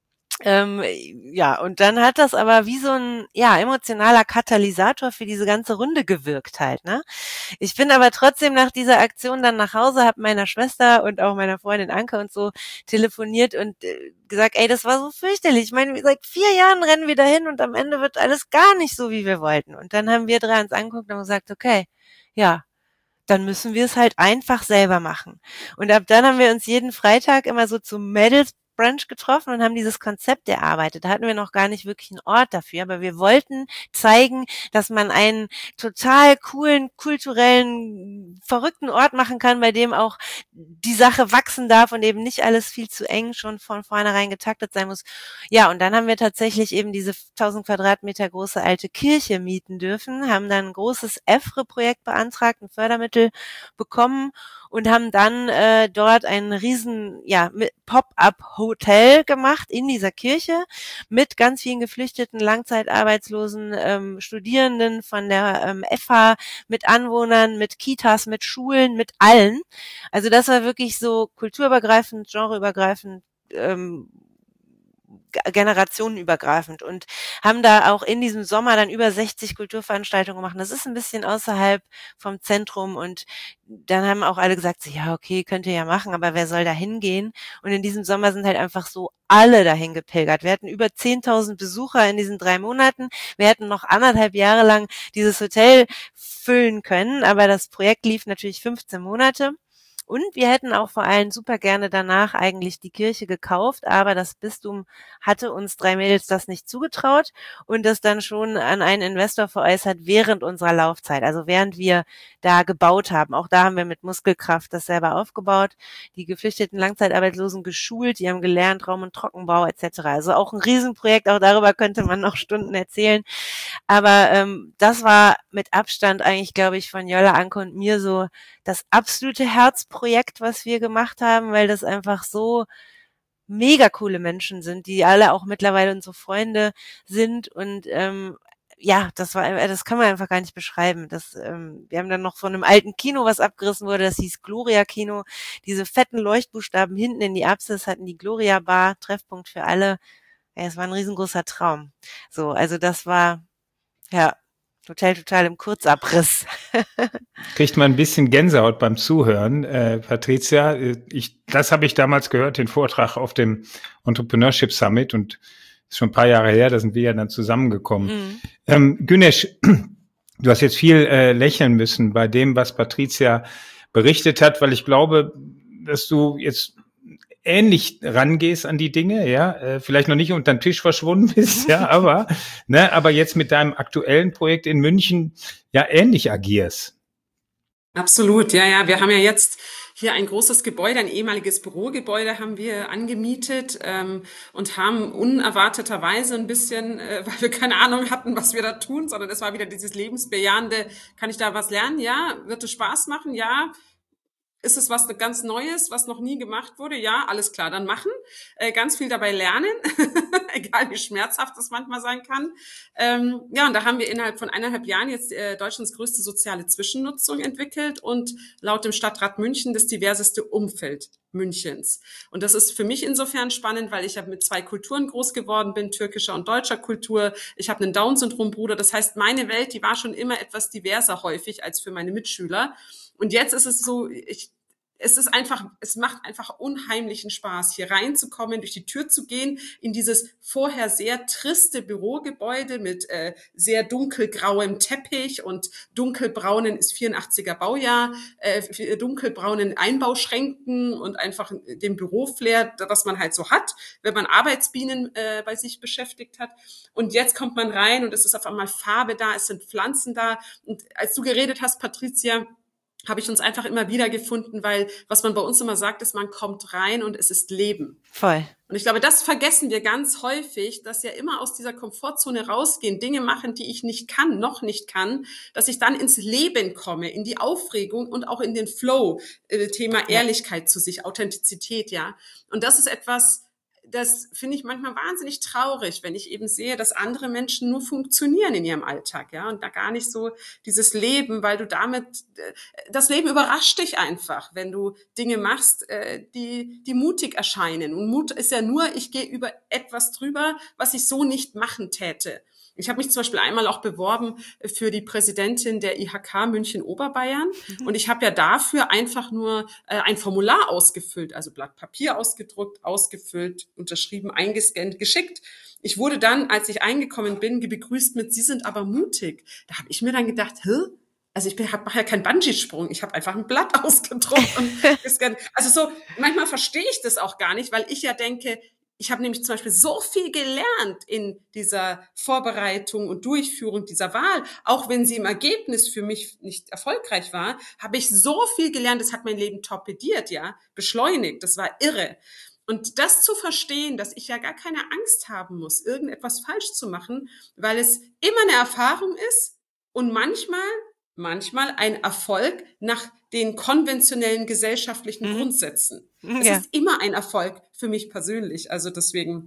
Ja, und dann hat das aber wie so ein emotionaler Katalysator für diese ganze Runde gewirkt halt, ne? Ich bin aber trotzdem nach dieser Aktion dann nach Hause, habe meiner Schwester und auch meiner Freundin Anke und so telefoniert und gesagt, ey, das war so fürchterlich. Ich meine, seit 4 Jahren rennen wir dahin und am Ende wird alles gar nicht so, wie wir wollten. Und dann haben wir 3 uns angeguckt und gesagt, okay, ja, dann müssen wir es halt einfach selber machen. Und ab dann haben wir uns jeden Freitag immer so zum Mädels Brunch getroffen und haben dieses Konzept erarbeitet. Da hatten wir noch gar nicht wirklich einen Ort dafür, aber wir wollten zeigen, dass man einen total coolen, kulturellen, verrückten Ort machen kann, bei dem auch die Sache wachsen darf und eben nicht alles viel zu eng schon von vornherein getaktet sein muss. Ja, und dann haben wir tatsächlich eben diese 1000 Quadratmeter große alte Kirche mieten dürfen, haben dann ein großes EFRE-Projekt beantragt, ein Fördermittel bekommen und haben dann dort einen riesen Pop-up-Hotel gemacht in dieser Kirche mit ganz vielen geflüchteten, langzeitarbeitslosen Studierenden von der FH, mit Anwohnern, mit Kitas, mit Schulen, mit allen. Also das war wirklich so kulturübergreifend, genreübergreifend, generationenübergreifend und haben da auch in diesem Sommer dann über 60 Kulturveranstaltungen gemacht. Das ist ein bisschen außerhalb vom Zentrum und dann haben auch alle gesagt, so, ja, okay, könnt ihr ja machen, aber wer soll da hingehen? Und in diesem Sommer sind halt einfach so alle dahin gepilgert. Wir hatten über 10.000 Besucher in diesen 3 Monaten. Wir hätten noch 1,5 Jahre lang dieses Hotel füllen können, aber das Projekt lief natürlich 15 Monate. Und wir hätten auch vor allem super gerne danach eigentlich die Kirche gekauft, aber das Bistum hatte uns 3 Mädels das nicht zugetraut und das dann schon an einen Investor veräußert während unserer Laufzeit, also während wir da gebaut haben. Auch da haben wir mit Muskelkraft das selber aufgebaut, die geflüchteten Langzeitarbeitslosen geschult, die haben gelernt, Raum- und Trockenbau etc. Also auch ein Riesenprojekt, auch darüber könnte man noch Stunden erzählen. Aber das war mit Abstand eigentlich, glaube ich, von Jolla, Anke und mir so das absolute Herzprojekt, was wir gemacht haben, weil das einfach so mega coole Menschen sind, die alle auch mittlerweile unsere Freunde sind und ja, das kann man einfach gar nicht beschreiben. Wir haben dann noch von einem alten Kino, was abgerissen wurde, das hieß Gloria Kino. Diese fetten Leuchtbuchstaben hinten in die Apsis hatten die Gloria Bar, Treffpunkt für alle. Ja, es war ein riesengroßer Traum. So, also das war, ja, Hotel total im Kurzabriss. Kriegt man ein bisschen Gänsehaut beim Zuhören, Patricia. Das habe ich damals gehört, den Vortrag auf dem Entrepreneurship Summit und ist schon ein paar Jahre her, da sind wir ja dann zusammengekommen. Güneş, du hast jetzt viel lächeln müssen bei dem, was Patricia berichtet hat, weil ich glaube, dass du jetzt ähnlich rangehst an die Dinge, ja, vielleicht noch nicht unter den Tisch verschwunden bist, ja, aber jetzt mit deinem aktuellen Projekt in München ja ähnlich agierst. Absolut, ja. Wir haben ja jetzt hier ein großes Gebäude, ein ehemaliges Bürogebäude haben wir angemietet und haben unerwarteterweise ein bisschen, weil wir keine Ahnung hatten, was wir da tun, sondern es war wieder dieses lebensbejahende, kann ich da was lernen? Ja. Wird es Spaß machen? Ja. Ist es was ganz Neues, was noch nie gemacht wurde? Ja, alles klar, dann machen. Ganz viel dabei lernen, egal wie schmerzhaft das manchmal sein kann. Ja, und da haben wir innerhalb von 1,5 Jahren jetzt Deutschlands größte soziale Zwischennutzung entwickelt und laut dem Stadtrat München das diverseste Umfeld Münchens. Und das ist für mich insofern spannend, weil ich ja mit 2 Kulturen groß geworden bin, türkischer und deutscher Kultur. Ich habe einen Down-Syndrom-Bruder. Das heißt, meine Welt, die war schon immer etwas diverser häufig als für meine Mitschüler. Und jetzt ist es so, es macht einfach unheimlichen Spaß, hier reinzukommen, durch die Tür zu gehen, in dieses vorher sehr triste Bürogebäude mit sehr dunkelgrauem Teppich und dunkelbraunen, ist 84er Baujahr, dunkelbraunen Einbauschränken und einfach dem Büroflair, das man halt so hat, wenn man Arbeitsbienen bei sich beschäftigt hat. Und jetzt kommt man rein und es ist auf einmal Farbe da, es sind Pflanzen da. Und als du geredet hast, Patricia, habe ich uns einfach immer wieder gefunden, weil was man bei uns immer sagt, ist, man kommt rein und es ist Leben. Voll. Und ich glaube, das vergessen wir ganz häufig, dass ja immer aus dieser Komfortzone rausgehen, Dinge machen, die ich nicht kann, noch nicht kann, dass ich dann ins Leben komme, in die Aufregung und auch in den Flow, Thema Ehrlichkeit zu sich, Authentizität, ja. Und das ist etwas, das finde ich manchmal wahnsinnig traurig, wenn ich eben sehe, dass andere Menschen nur funktionieren in ihrem Alltag, ja, und da gar nicht so dieses Leben, weil du damit, das Leben überrascht dich einfach, wenn du Dinge machst, die mutig erscheinen. Und Mut ist ja nur, ich gehe über etwas drüber, was ich so nicht machen täte. Ich habe mich zum Beispiel einmal auch beworben für die Präsidentin der IHK München Oberbayern und ich habe ja dafür einfach nur ein Formular ausgefüllt, also Blatt Papier ausgedruckt, ausgefüllt, unterschrieben, eingescannt, geschickt. Ich wurde dann, als ich eingekommen bin, begrüßt mit, Sie sind aber mutig. Da habe ich mir dann gedacht, also ich mache ja keinen Bungee-Sprung, ich habe einfach ein Blatt ausgedruckt und gescannt. Also so, manchmal verstehe ich das auch gar nicht, weil ich ja denke, ich habe nämlich zum Beispiel so viel gelernt in dieser Vorbereitung und Durchführung dieser Wahl. Auch wenn sie im Ergebnis für mich nicht erfolgreich war, habe ich so viel gelernt, das hat mein Leben torpediert, ja, beschleunigt, das war irre. Und das zu verstehen, dass ich ja gar keine Angst haben muss, irgendetwas falsch zu machen, weil es immer eine Erfahrung ist und manchmal ein Erfolg nach den konventionellen gesellschaftlichen Grundsätzen. Es ist immer ein Erfolg für mich persönlich. Also deswegen,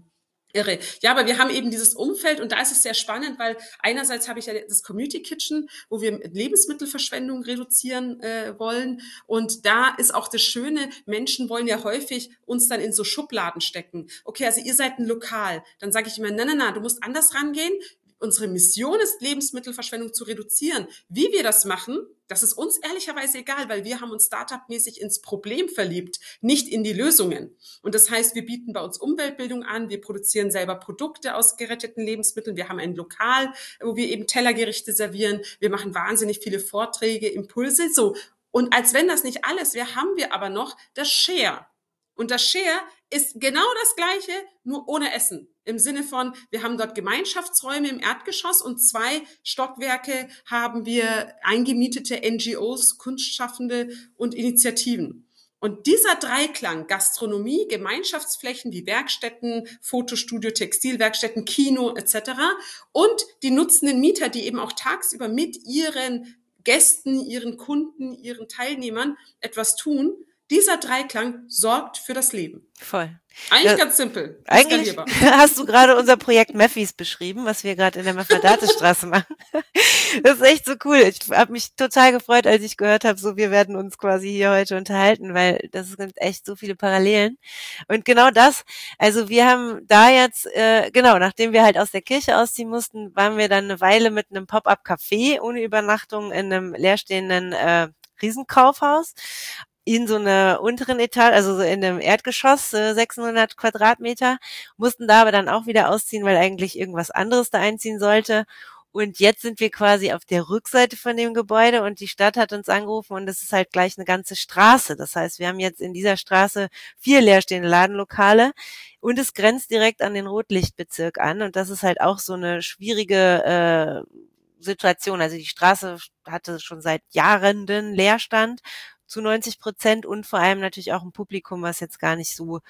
Irre. Ja, aber wir haben eben dieses Umfeld und da ist es sehr spannend, weil einerseits habe ich ja das Community Kitchen, wo wir Lebensmittelverschwendung reduzieren wollen und da ist auch das Schöne, Menschen wollen ja häufig uns dann in so Schubladen stecken. Okay, also ihr seid ein Lokal. Dann sage ich immer, na, du musst anders rangehen. Unsere Mission ist, Lebensmittelverschwendung zu reduzieren. Wie wir das machen, das ist uns ehrlicherweise egal, weil wir haben uns startup-mäßig ins Problem verliebt, nicht in die Lösungen. Und das heißt, wir bieten bei uns Umweltbildung an, wir produzieren selber Produkte aus geretteten Lebensmitteln, wir haben ein Lokal, wo wir eben Tellergerichte servieren, wir machen wahnsinnig viele Vorträge, Impulse, so. Und als wenn das nicht alles wäre, haben wir aber noch das Share. Und das Share ist genau das Gleiche, nur ohne Essen. Im Sinne von, wir haben dort Gemeinschaftsräume im Erdgeschoss und 2 Stockwerke haben wir eingemietete NGOs, Kunstschaffende und Initiativen. Und dieser Dreiklang, Gastronomie, Gemeinschaftsflächen wie Werkstätten, Fotostudio, Textilwerkstätten, Kino etc. und die nutzenden Mieter, die eben auch tagsüber mit ihren Gästen, ihren Kunden, ihren Teilnehmern etwas tun, dieser Dreiklang sorgt für das Leben. Voll. Eigentlich ganz simpel. Eigentlich hast du gerade unser Projekt Meffis beschrieben, was wir gerade in der Mefferdatestraße machen. Das ist echt so cool. Ich habe mich total gefreut, als ich gehört habe, so wir werden uns quasi hier heute unterhalten, weil das sind echt so viele Parallelen. Und genau das, also wir haben da jetzt, nachdem wir halt aus der Kirche ausziehen mussten, waren wir dann eine Weile mit einem Pop-up-Café ohne Übernachtung in einem leerstehenden Riesenkaufhaus in so einer unteren Etage, also so in einem Erdgeschoss, 600 Quadratmeter, mussten da aber dann auch wieder ausziehen, weil eigentlich irgendwas anderes da einziehen sollte. Und jetzt sind wir quasi auf der Rückseite von dem Gebäude und die Stadt hat uns angerufen und es ist halt gleich eine ganze Straße. Das heißt, wir haben jetzt in dieser Straße 4 leerstehende Ladenlokale und es grenzt direkt an den Rotlichtbezirk an und das ist halt auch so eine schwierige Situation. Also die Straße hatte schon seit Jahren den Leerstand zu 90% und vor allem natürlich auch ein Publikum, was jetzt gar nicht so,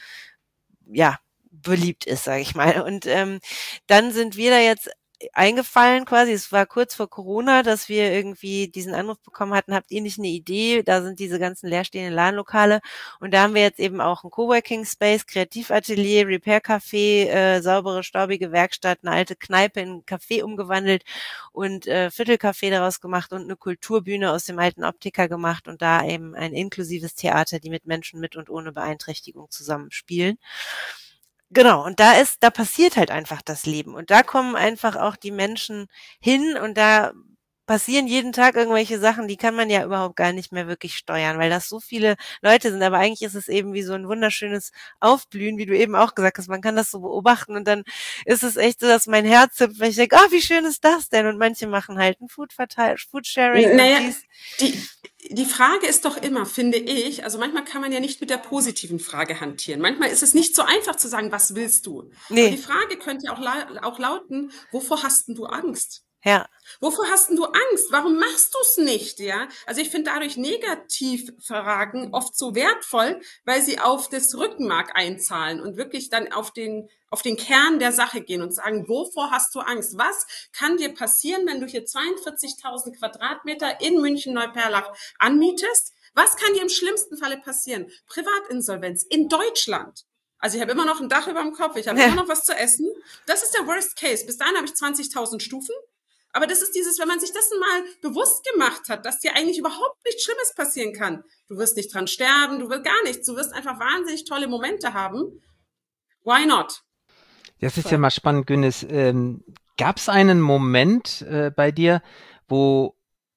beliebt ist, sage ich mal. Und dann sind wir da jetzt eingefallen quasi, es war kurz vor Corona, dass wir irgendwie diesen Anruf bekommen hatten, habt ihr nicht eine Idee, da sind diese ganzen leerstehenden Ladenlokale und da haben wir jetzt eben auch ein Coworking Space, Kreativatelier, Repair-Café, saubere, staubige Werkstatt, eine alte Kneipe in ein Café umgewandelt und Viertelcafé daraus gemacht und eine Kulturbühne aus dem alten Optiker gemacht und da eben ein inklusives Theater, die mit Menschen mit und ohne Beeinträchtigung zusammen spielen. Genau, und da passiert halt einfach das Leben und da kommen einfach auch die Menschen hin und da passieren jeden Tag irgendwelche Sachen, die kann man ja überhaupt gar nicht mehr wirklich steuern, weil das so viele Leute sind, aber eigentlich ist es eben wie so ein wunderschönes Aufblühen, wie du eben auch gesagt hast, man kann das so beobachten und dann ist es echt so, dass mein Herz hüpft, weil ich denke, wie schön ist das denn? Und manche machen halt ein Foodsharing. Naja, die Frage ist doch immer, finde ich, also manchmal kann man ja nicht mit der positiven Frage hantieren. Manchmal ist es nicht so einfach zu sagen, was willst du? Nee. Aber die Frage könnte ja auch lauten, wovor hast denn du Angst? Ja. Wovor hast denn du Angst? Warum machst du es nicht? Ja, also ich finde dadurch Negativfragen oft so wertvoll, weil sie auf das Rückenmark einzahlen und wirklich dann auf den Kern der Sache gehen und sagen, wovor hast du Angst? Was kann dir passieren, wenn du hier 42.000 Quadratmeter in München-Neuperlach anmietest? Was kann dir im schlimmsten Falle passieren? Privatinsolvenz in Deutschland. Also ich habe immer noch ein Dach über dem Kopf, ich habe immer noch was zu essen. Das ist der Worst Case. Bis dahin habe ich 20.000 Stufen. Aber das ist dieses, wenn man sich das mal bewusst gemacht hat, dass dir eigentlich überhaupt nichts Schlimmes passieren kann. Du wirst nicht dran sterben, du wirst gar nichts. Du wirst einfach wahnsinnig tolle Momente haben. Why not? Das ist ja mal spannend, Günnis. Gab es einen Moment bei dir, wo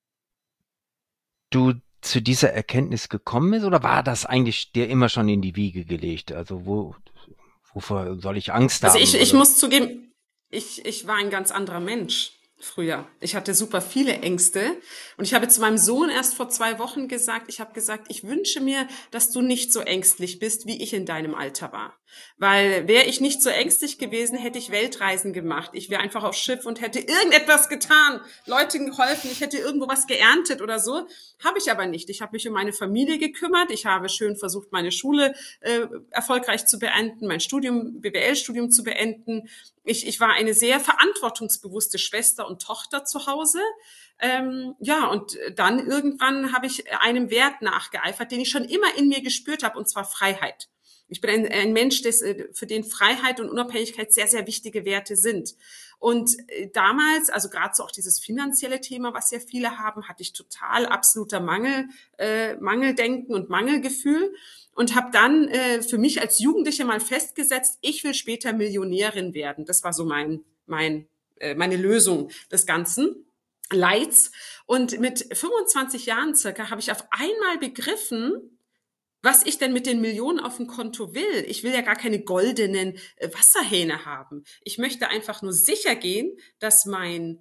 du zu dieser Erkenntnis gekommen bist, oder war das eigentlich dir immer schon in die Wiege gelegt? Also wovor soll ich Angst haben? Also ich muss zugeben, ich war ein ganz anderer Mensch früher. Ich hatte super viele Ängste und ich habe zu meinem Sohn erst vor 2 Wochen gesagt, ich wünsche mir, dass du nicht so ängstlich bist, wie ich in deinem Alter war. Weil wäre ich nicht so ängstlich gewesen, hätte ich Weltreisen gemacht. Ich wäre einfach aufs Schiff und hätte irgendetwas getan, Leuten geholfen, ich hätte irgendwo was geerntet oder so. Habe ich aber nicht. Ich habe mich um meine Familie gekümmert. Ich habe schön versucht, meine Schule erfolgreich zu beenden, mein BWL-Studium zu beenden. Ich war eine sehr verantwortungsbewusste Schwester und Tochter zu Hause. Und dann irgendwann habe ich einem Wert nachgeeifert, den ich schon immer in mir gespürt habe, und zwar Freiheit. Ich bin ein Mensch, für den Freiheit und Unabhängigkeit sehr, sehr wichtige Werte sind. Und damals, also gerade so auch dieses finanzielle Thema, was ja viele haben, hatte ich total absoluter Mangeldenken und Mangelgefühl und habe dann für mich als Jugendliche mal festgesetzt, ich will später Millionärin werden. Das war so meine Lösung des Ganzen Leids. Und mit 25 Jahren circa habe ich auf einmal begriffen, was ich denn mit den Millionen auf dem Konto will. Ich will ja gar keine goldenen Wasserhähne haben. Ich möchte einfach nur sicher gehen, dass mein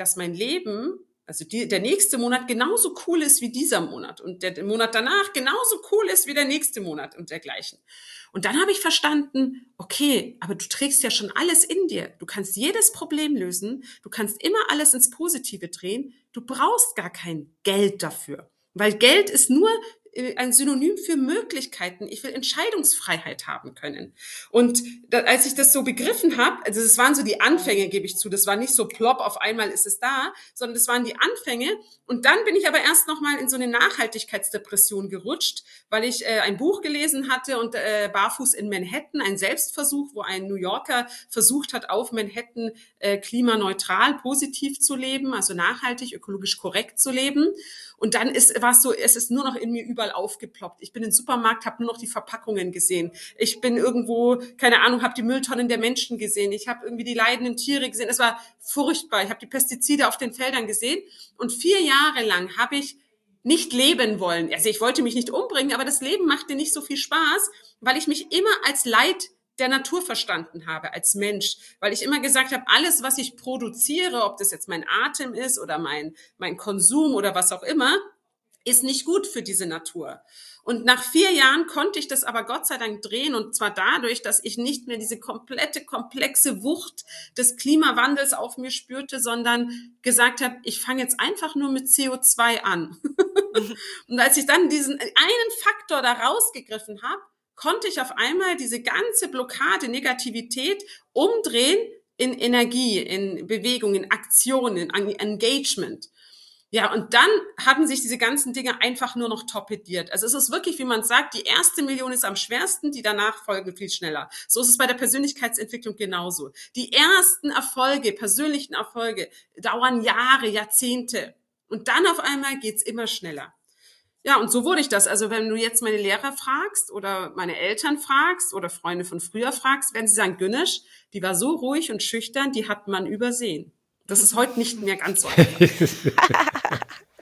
Leben, also der nächste Monat genauso cool ist wie dieser Monat und der Monat danach genauso cool ist wie der nächste Monat und dergleichen. Und dann habe ich verstanden, okay, aber du trägst ja schon alles in dir. Du kannst jedes Problem lösen. Du kannst immer alles ins Positive drehen. Du brauchst gar kein Geld dafür. Weil Geld ist nur ein Synonym für Möglichkeiten. Ich will Entscheidungsfreiheit haben können. Und als ich das so begriffen habe, also das waren so die Anfänge, gebe ich zu, das war nicht so plopp, auf einmal ist es da, sondern das waren die Anfänge. Und dann bin ich aber erst nochmal in so eine Nachhaltigkeitsdepression gerutscht, weil ich ein Buch gelesen hatte und Barfuß in Manhattan, ein Selbstversuch, wo ein New Yorker versucht hat, auf Manhattan klimaneutral, positiv zu leben, also nachhaltig, ökologisch korrekt zu leben. Und dann war es so, es ist nur noch in mir überall aufgeploppt. Ich bin im Supermarkt, habe nur noch die Verpackungen gesehen. Ich bin irgendwo, keine Ahnung, habe die Mülltonnen der Menschen gesehen. Ich habe irgendwie die leidenden Tiere gesehen. Es war furchtbar. Ich habe die Pestizide auf den Feldern gesehen. Und 4 Jahre lang habe ich nicht leben wollen. Also ich wollte mich nicht umbringen, aber das Leben machte nicht so viel Spaß, weil ich mich immer als Leid der Natur verstanden habe, als Mensch, weil ich immer gesagt habe, alles, was ich produziere, ob das jetzt mein Atem ist oder mein Konsum oder was auch immer, ist nicht gut für diese Natur. Und nach 4 Jahren konnte ich das aber Gott sei Dank drehen, und zwar dadurch, dass ich nicht mehr diese komplette, komplexe Wucht des Klimawandels auf mir spürte, sondern gesagt habe, ich fange jetzt einfach nur mit CO2 an. Und als ich dann diesen einen Faktor da rausgegriffen habe, konnte ich auf einmal diese ganze Blockade, Negativität umdrehen in Energie, in Bewegung, in Aktion, in Engagement. Ja, und dann haben sich diese ganzen Dinge einfach nur noch torpediert. Also es ist wirklich, wie man sagt, die erste Million ist am schwersten, die danach folgen viel schneller. So ist es bei der Persönlichkeitsentwicklung genauso. Die ersten Erfolge, persönlichen Erfolge, dauern Jahre, Jahrzehnte. Und dann auf einmal geht's immer schneller. Ja, und so wurde ich das. Also wenn du jetzt meine Lehrer fragst oder meine Eltern fragst oder Freunde von früher fragst, werden sie sagen, Günesch, die war so ruhig und schüchtern, die hat man übersehen. Das ist heute nicht mehr ganz so einfach.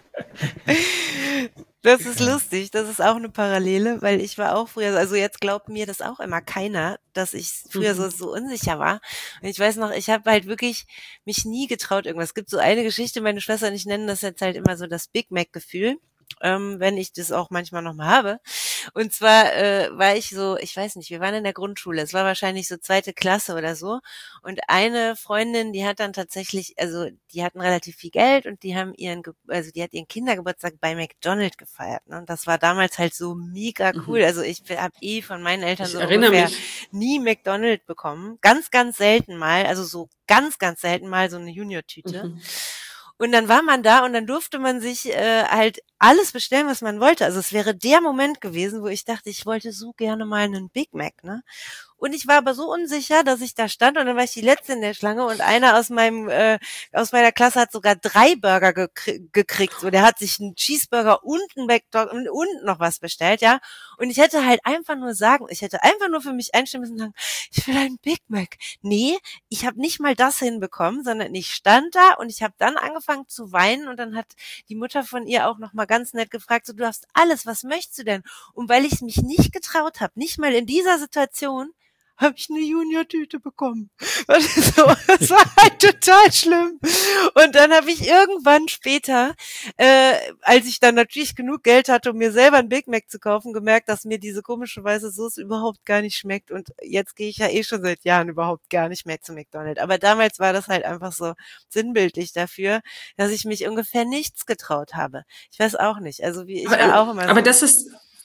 Das ist lustig, das ist auch eine Parallele, weil ich war auch früher, also jetzt glaubt mir das auch immer keiner, dass ich früher so unsicher war. Und ich weiß noch, ich habe halt wirklich mich nie getraut irgendwas. Es gibt so eine Geschichte, meine Schwester und ich nennen das jetzt halt immer so das Big Mac-Gefühl, wenn ich das auch manchmal nochmal habe. Und zwar war ich so, ich weiß nicht, wir waren in der Grundschule, es war wahrscheinlich so 2. Klasse oder so. Und eine Freundin, die hat dann tatsächlich, also die hatten relativ viel Geld und die haben die hat ihren Kindergeburtstag bei McDonald's gefeiert. Ne? Und das war damals halt so mega cool. Also ich habe von meinen Eltern so ungefähr nie McDonald's bekommen. Ganz, ganz selten mal, also so ganz, ganz selten mal so eine Junior-Tüte. Und dann war man da und dann durfte man sich halt alles bestellen, was man wollte. Also es wäre der Moment gewesen, wo ich dachte, ich wollte so gerne mal einen Big Mac, ne? Und ich war aber so unsicher, dass ich da stand und dann war ich die Letzte in der Schlange und einer aus meiner Klasse hat sogar 3 Burger gekriegt. So, der hat sich einen Cheeseburger und einen McDonald's und noch was bestellt, ja. Und ich hätte einfach nur für mich einstimmen müssen und sagen, ich will einen Big Mac. Nee, ich habe nicht mal das hinbekommen, sondern ich stand da und ich habe dann angefangen zu weinen und dann hat die Mutter von ihr auch noch mal ganz nett gefragt, so, du hast alles, was möchtest du denn? Und weil ich mich nicht getraut habe, nicht mal in dieser Situation, habe ich eine Junior-Tüte bekommen. Das war halt total schlimm. Und dann habe ich irgendwann später, als ich dann natürlich genug Geld hatte, um mir selber einen Big Mac zu kaufen, gemerkt, dass mir diese komische weiße Soße überhaupt gar nicht schmeckt. Und jetzt gehe ich ja schon seit Jahren überhaupt gar nicht mehr zu McDonald's. Aber damals war das halt einfach so sinnbildlich dafür, dass ich mich ungefähr nichts getraut habe. Ich weiß auch nicht. Also ich war auch immer so. Aber das ist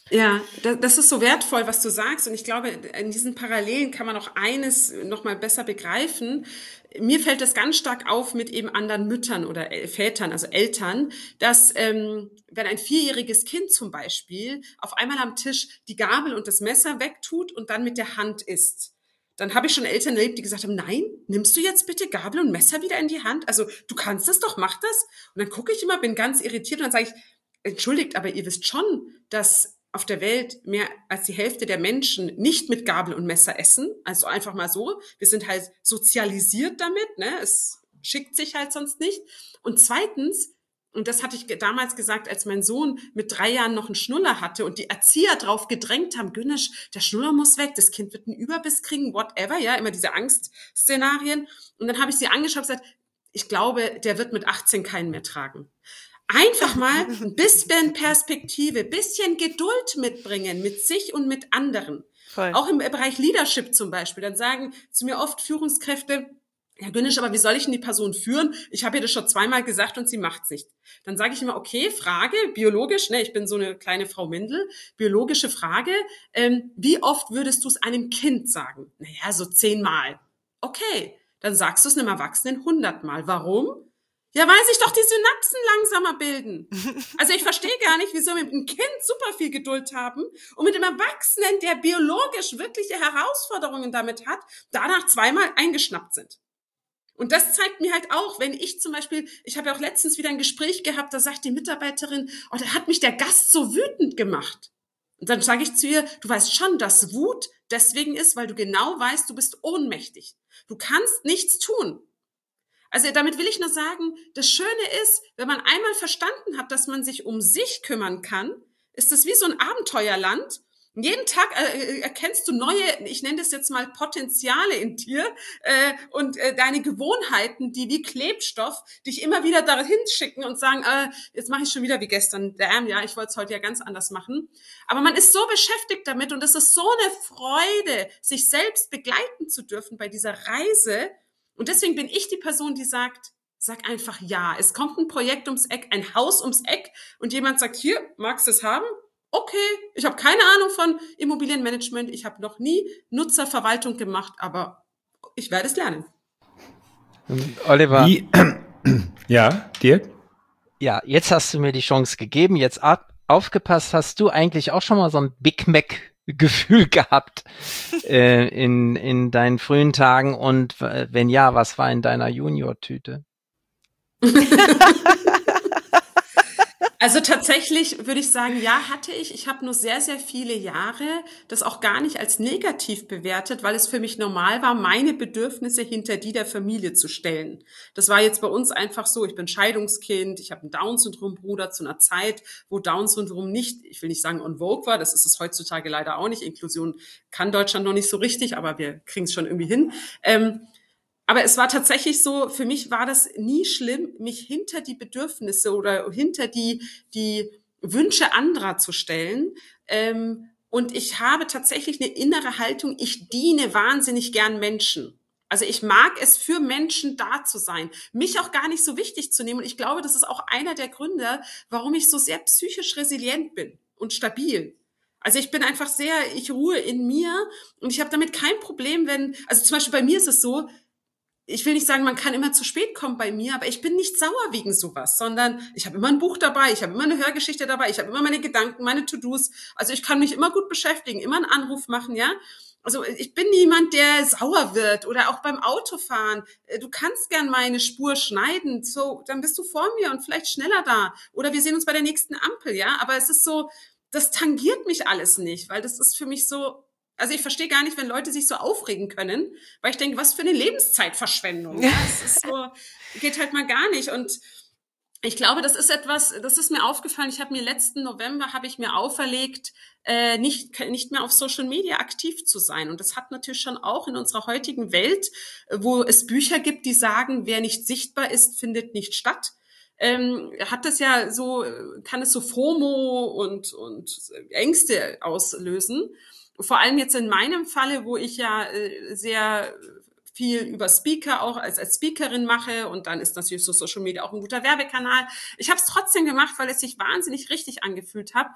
Ja, das ist so wertvoll, was du sagst. Und ich glaube, in diesen Parallelen kann man auch eines noch mal besser begreifen. Mir fällt das ganz stark auf mit eben anderen Müttern oder Vätern, also Eltern, dass wenn ein 4-jähriges Kind zum Beispiel auf einmal am Tisch die Gabel und das Messer wegtut und dann mit der Hand isst, dann habe ich schon Eltern erlebt, die gesagt haben, nein, nimmst du jetzt bitte Gabel und Messer wieder in die Hand? Also du kannst es doch, mach das. Und dann gucke ich immer, bin ganz irritiert und dann sage ich, entschuldigt, aber ihr wisst schon, dass auf der Welt mehr als die Hälfte der Menschen nicht mit Gabel und Messer essen. Also einfach mal so. Wir sind halt sozialisiert damit, ne? Es schickt sich halt sonst nicht. Und zweitens, und das hatte ich damals gesagt, als mein Sohn mit 3 Jahren noch einen Schnuller hatte und die Erzieher drauf gedrängt haben, Günesch, der Schnuller muss weg, das Kind wird einen Überbiss kriegen, whatever, ja, immer diese Angstszenarien. Und dann habe ich sie angeschaut und gesagt, ich glaube, der wird mit 18 keinen mehr tragen. Einfach mal ein bisschen Perspektive, bisschen Geduld mitbringen mit sich und mit anderen. Voll. Auch im Bereich Leadership zum Beispiel. Dann sagen zu mir oft Führungskräfte, Herr Günisch, aber wie soll ich denn die Person führen? Ich habe ihr das schon 2-mal gesagt und sie macht's nicht. Dann sage ich immer, okay, Frage, biologisch, ne, ich bin so eine kleine Frau Mendel, biologische Frage, wie oft würdest du es einem Kind sagen? Naja, so 10-mal. Okay, dann sagst du es einem Erwachsenen 100-mal. Warum? Ja, weil sich doch die Synapsen langsamer bilden. Also ich verstehe gar nicht, wieso wir mit einem Kind super viel Geduld haben und mit dem Erwachsenen, der biologisch wirkliche Herausforderungen damit hat, danach 2-mal eingeschnappt sind. Und das zeigt mir halt auch, wenn ich zum Beispiel, ich habe ja auch letztens wieder ein Gespräch gehabt, da sagt die Mitarbeiterin, oh, da hat mich der Gast so wütend gemacht. Und dann sage ich zu ihr, du weißt schon, dass Wut deswegen ist, weil du genau weißt, du bist ohnmächtig. Du kannst nichts tun. Also damit will ich nur sagen, das Schöne ist, wenn man einmal verstanden hat, dass man sich um sich kümmern kann, ist das wie so ein Abenteuerland. Jeden Tag erkennst du neue, ich nenne das jetzt mal Potenziale in dir und deine Gewohnheiten, die wie Klebstoff dich immer wieder dahin schicken und sagen, jetzt mache ich schon wieder wie gestern. Damn, ja, ich wollte es heute ja ganz anders machen. Aber man ist so beschäftigt damit und es ist so eine Freude, sich selbst begleiten zu dürfen bei dieser Reise. Und deswegen bin ich die Person, die sagt, sag einfach ja. Es kommt ein Projekt ums Eck, ein Haus ums Eck und jemand sagt, hier, magst du es haben? Okay, ich habe keine Ahnung von Immobilienmanagement, ich habe noch nie Nutzerverwaltung gemacht, aber ich werde es lernen. Oliver. Ja, Dirk? Ja, jetzt hast du mir die Chance gegeben, jetzt aufgepasst, hast du eigentlich auch schon mal so ein Big Mac Gefühl gehabt in deinen frühen Tagen und wenn ja, was war in deiner Junior-Tüte? Also tatsächlich würde ich sagen, ja, hatte ich. Ich habe nur sehr, sehr viele Jahre das auch gar nicht als negativ bewertet, weil es für mich normal war, meine Bedürfnisse hinter die der Familie zu stellen. Das war jetzt bei uns einfach so. Ich bin Scheidungskind, ich habe einen Down-Syndrom-Bruder zu einer Zeit, wo Down-Syndrom nicht, ich will nicht sagen en vogue war, das ist es heutzutage leider auch nicht. Inklusion kann Deutschland noch nicht so richtig, aber wir kriegen es schon irgendwie hin. Aber es war tatsächlich so, für mich war das nie schlimm, mich hinter die Bedürfnisse oder hinter die Wünsche anderer zu stellen. Und ich habe tatsächlich eine innere Haltung, ich diene wahnsinnig gern Menschen. Also ich mag es, für Menschen da zu sein, mich auch gar nicht so wichtig zu nehmen. Und ich glaube, das ist auch einer der Gründe, warum ich so sehr psychisch resilient bin und stabil. Also ich bin einfach ich ruhe in mir und ich habe damit kein Problem, also zum Beispiel bei mir ist es so, ich will nicht sagen, man kann immer zu spät kommen bei mir, aber ich bin nicht sauer wegen sowas, sondern ich habe immer ein Buch dabei, ich habe immer eine Hörgeschichte dabei, ich habe immer meine Gedanken, meine To-Dos. Also ich kann mich immer gut beschäftigen, immer einen Anruf machen, ja. Also ich bin niemand, der sauer wird oder auch beim Autofahren. Du kannst gern meine Spur schneiden, so, dann bist du vor mir und vielleicht schneller da. Oder wir sehen uns bei der nächsten Ampel, ja. Aber es ist so, das tangiert mich alles nicht, weil das ist für mich so, also ich verstehe gar nicht, wenn Leute sich so aufregen können, weil ich denke, was für eine Lebenszeitverschwendung. Ja? Das ist so, geht halt mal gar nicht. Und ich glaube, das ist etwas, das ist mir aufgefallen. Letzten November habe ich mir auferlegt, nicht mehr auf Social Media aktiv zu sein. Und das hat natürlich schon auch in unserer heutigen Welt, wo es Bücher gibt, die sagen, wer nicht sichtbar ist, findet nicht statt. Hat das ja so, kann es so FOMO und Ängste auslösen. Vor allem jetzt in meinem Falle, wo ich ja sehr viel über Speaker auch als Speakerin mache und dann ist natürlich so Social Media auch ein guter Werbekanal. Ich habe es trotzdem gemacht, weil es sich wahnsinnig richtig angefühlt hat.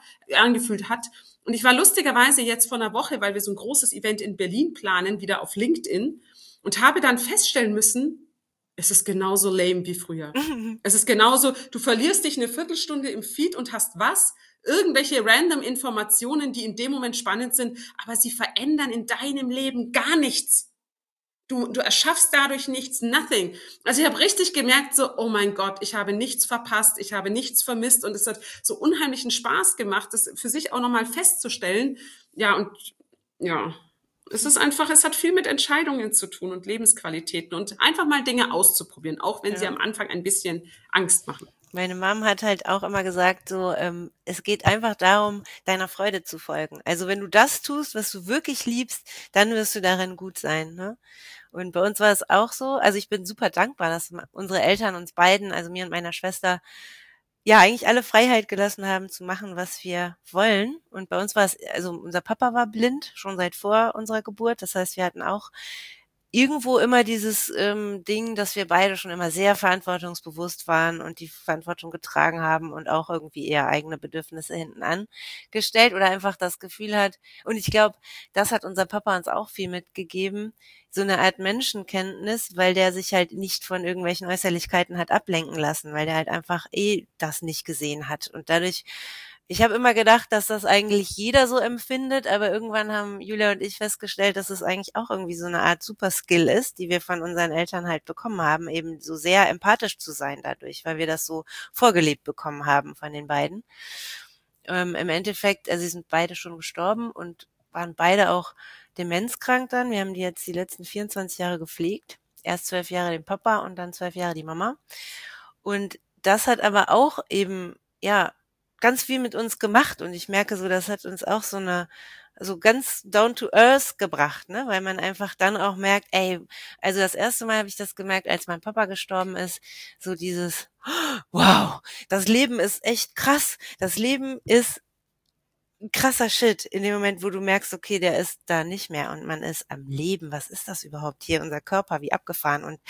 Und ich war lustigerweise jetzt vor einer Woche, weil wir so ein großes Event in Berlin planen, wieder auf LinkedIn und habe dann feststellen müssen, es ist genauso lame wie früher. Es ist genauso, du verlierst dich eine Viertelstunde im Feed und hast was? Irgendwelche random Informationen, die in dem Moment spannend sind, aber sie verändern in deinem Leben gar nichts. Du erschaffst dadurch nichts, nothing. Also ich habe richtig gemerkt, so, oh mein Gott, ich habe nichts verpasst, ich habe nichts vermisst und es hat so unheimlichen Spaß gemacht, das für sich auch nochmal festzustellen. Ja, und ja, es ist einfach, es hat viel mit Entscheidungen zu tun und Lebensqualitäten und einfach mal Dinge auszuprobieren, auch wenn sie am Anfang ein bisschen Angst machen. Meine Mom hat halt auch immer gesagt, so, es geht einfach darum, deiner Freude zu folgen. Also wenn du das tust, was du wirklich liebst, dann wirst du darin gut sein, ne? Und bei uns war es auch so. Also ich bin super dankbar, dass unsere Eltern uns beiden, also mir und meiner Schwester, ja, eigentlich alle Freiheit gelassen haben, zu machen, was wir wollen. Und bei uns war es, also unser Papa war blind, schon seit vor unserer Geburt. Das heißt, wir hatten auch irgendwo immer dieses Ding, dass wir beide schon immer sehr verantwortungsbewusst waren und die Verantwortung getragen haben und auch irgendwie eher eigene Bedürfnisse hinten angestellt oder einfach das Gefühl hat. Und ich glaube, das hat unser Papa uns auch viel mitgegeben, so eine Art Menschenkenntnis, weil der sich halt nicht von irgendwelchen Äußerlichkeiten hat ablenken lassen, weil der halt einfach das nicht gesehen hat. Und dadurch, ich habe immer gedacht, dass das eigentlich jeder so empfindet, aber irgendwann haben Julia und ich festgestellt, dass es eigentlich auch irgendwie so eine Art Superskill ist, die wir von unseren Eltern halt bekommen haben, eben so sehr empathisch zu sein dadurch, weil wir das so vorgelebt bekommen haben von den beiden. Im Endeffekt, also sie sind beide schon gestorben und waren beide auch demenzkrank dann. Wir haben die jetzt die letzten 24 Jahre gepflegt. Erst 12 Jahre den Papa und dann 12 Jahre die Mama. Und das hat aber auch eben, ja, ganz viel mit uns gemacht und ich merke so, das hat uns auch so ganz down to earth gebracht, ne, weil man einfach dann auch merkt, also das erste Mal habe ich das gemerkt, als mein Papa gestorben ist, so dieses, wow, das Leben ist echt krass, das Leben ist ein krasser Shit in dem Moment, wo du merkst, okay, der ist da nicht mehr und man ist am Leben, was ist das überhaupt hier, unser Körper, wie abgefahren und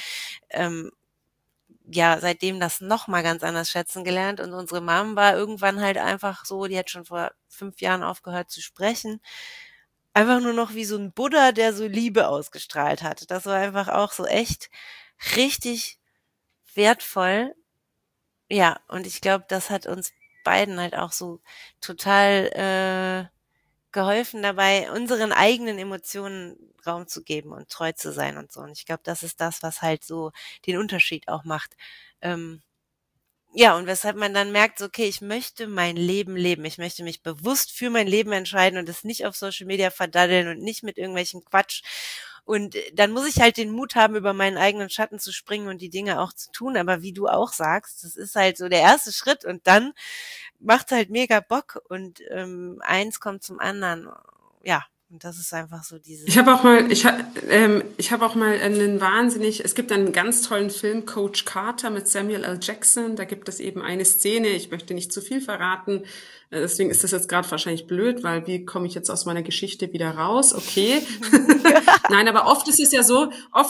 ja, seitdem das noch mal ganz anders schätzen gelernt und unsere Mom war irgendwann halt einfach so, die hat schon vor 5 Jahren aufgehört zu sprechen, einfach nur noch wie so ein Buddha, der so Liebe ausgestrahlt hat. Das war einfach auch so echt richtig wertvoll. Ja, und ich glaube, das hat uns beiden halt auch so total geholfen dabei, unseren eigenen Emotionen Raum zu geben und treu zu sein und so. Und ich glaube, das ist das, was halt so den Unterschied auch macht. Ja, und weshalb man dann merkt, so, okay, ich möchte mein Leben leben. Ich möchte mich bewusst für mein Leben entscheiden und es nicht auf Social Media verdaddeln und nicht mit irgendwelchen Quatsch. Und dann muss ich halt den Mut haben, über meinen eigenen Schatten zu springen und die Dinge auch zu tun. Aber wie du auch sagst, das ist halt so der erste Schritt und dann macht halt mega Bock und eins kommt zum anderen. Ja, und das ist einfach so dieses. Ich habe auch mal es gibt einen ganz tollen Film, Coach Carter mit Samuel L. Jackson. Da gibt es eben eine Szene, ich möchte nicht zu viel verraten, deswegen ist das jetzt gerade wahrscheinlich blöd, weil wie komme ich jetzt aus meiner Geschichte wieder raus? Okay. Nein, aber oft ist es ja so,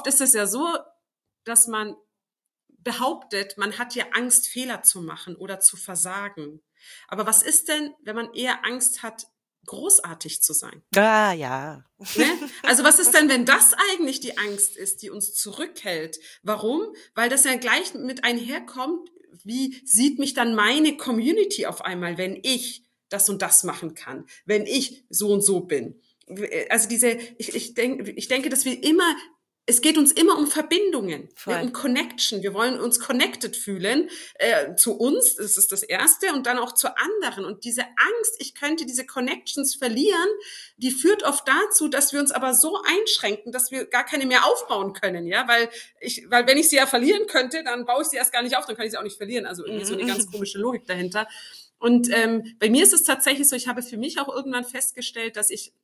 dass man behauptet, man hat ja Angst, Fehler zu machen oder zu versagen. Aber was ist denn, wenn man eher Angst hat, großartig zu sein? Ja. Ne? Also was ist denn, wenn das eigentlich die Angst ist, die uns zurückhält? Warum? Weil das ja gleich mit einherkommt, wie sieht mich dann meine Community auf einmal, wenn ich das und das machen kann, wenn ich so und so bin. Also ich denke, dass wir immer, es geht uns immer um Verbindungen, ne, um Connection. Wir wollen uns connected fühlen zu uns, das ist das Erste, und dann auch zu anderen. Und diese Angst, ich könnte diese Connections verlieren, die führt oft dazu, dass wir uns aber so einschränken, dass wir gar keine mehr aufbauen können, ja, weil wenn ich sie ja verlieren könnte, dann baue ich sie erst gar nicht auf, dann kann ich sie auch nicht verlieren. Also irgendwie so eine ganz komische Logik dahinter. Und bei mir ist es tatsächlich so, ich habe für mich auch irgendwann festgestellt, dass ich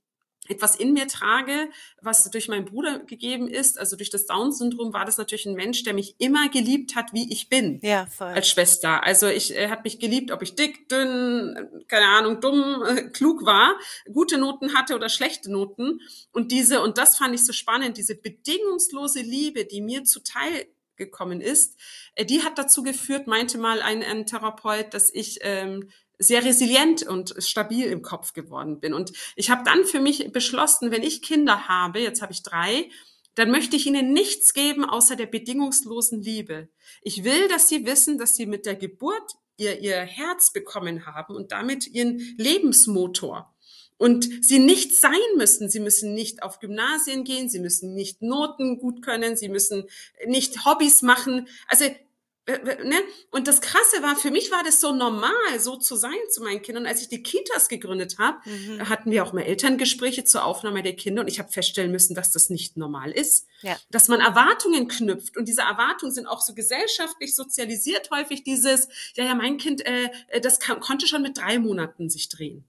etwas in mir trage, was durch meinen Bruder gegeben ist. Also durch das Down-Syndrom war das natürlich ein Mensch, der mich immer geliebt hat, wie ich bin. Ja, voll. Als Schwester. Also er hat mich geliebt, ob ich dick, dünn, keine Ahnung, dumm, klug war, gute Noten hatte oder schlechte Noten. Und das fand ich so spannend, diese bedingungslose Liebe, die mir zuteil gekommen ist, die hat dazu geführt, meinte mal ein Therapeut, dass ich sehr resilient und stabil im Kopf geworden bin. Und ich habe dann für mich beschlossen, wenn ich Kinder habe, jetzt habe ich 3, dann möchte ich ihnen nichts geben außer der bedingungslosen Liebe. Ich will, dass sie wissen, dass sie mit der Geburt ihr Herz bekommen haben und damit ihren Lebensmotor. Und sie nicht sein müssen. Sie müssen nicht auf Gymnasien gehen, sie müssen nicht Noten gut können, sie müssen nicht Hobbys machen. Also ne? Und das Krasse war, für mich war das so normal, so zu sein zu meinen Kindern. Als ich die Kitas gegründet habe, hatten wir auch mal Elterngespräche zur Aufnahme der Kinder und ich habe feststellen müssen, dass das nicht normal ist. Ja. Dass man Erwartungen knüpft und diese Erwartungen sind auch so gesellschaftlich sozialisiert häufig dieses, ja, mein Kind, das konnte schon mit 3 Monaten sich drehen.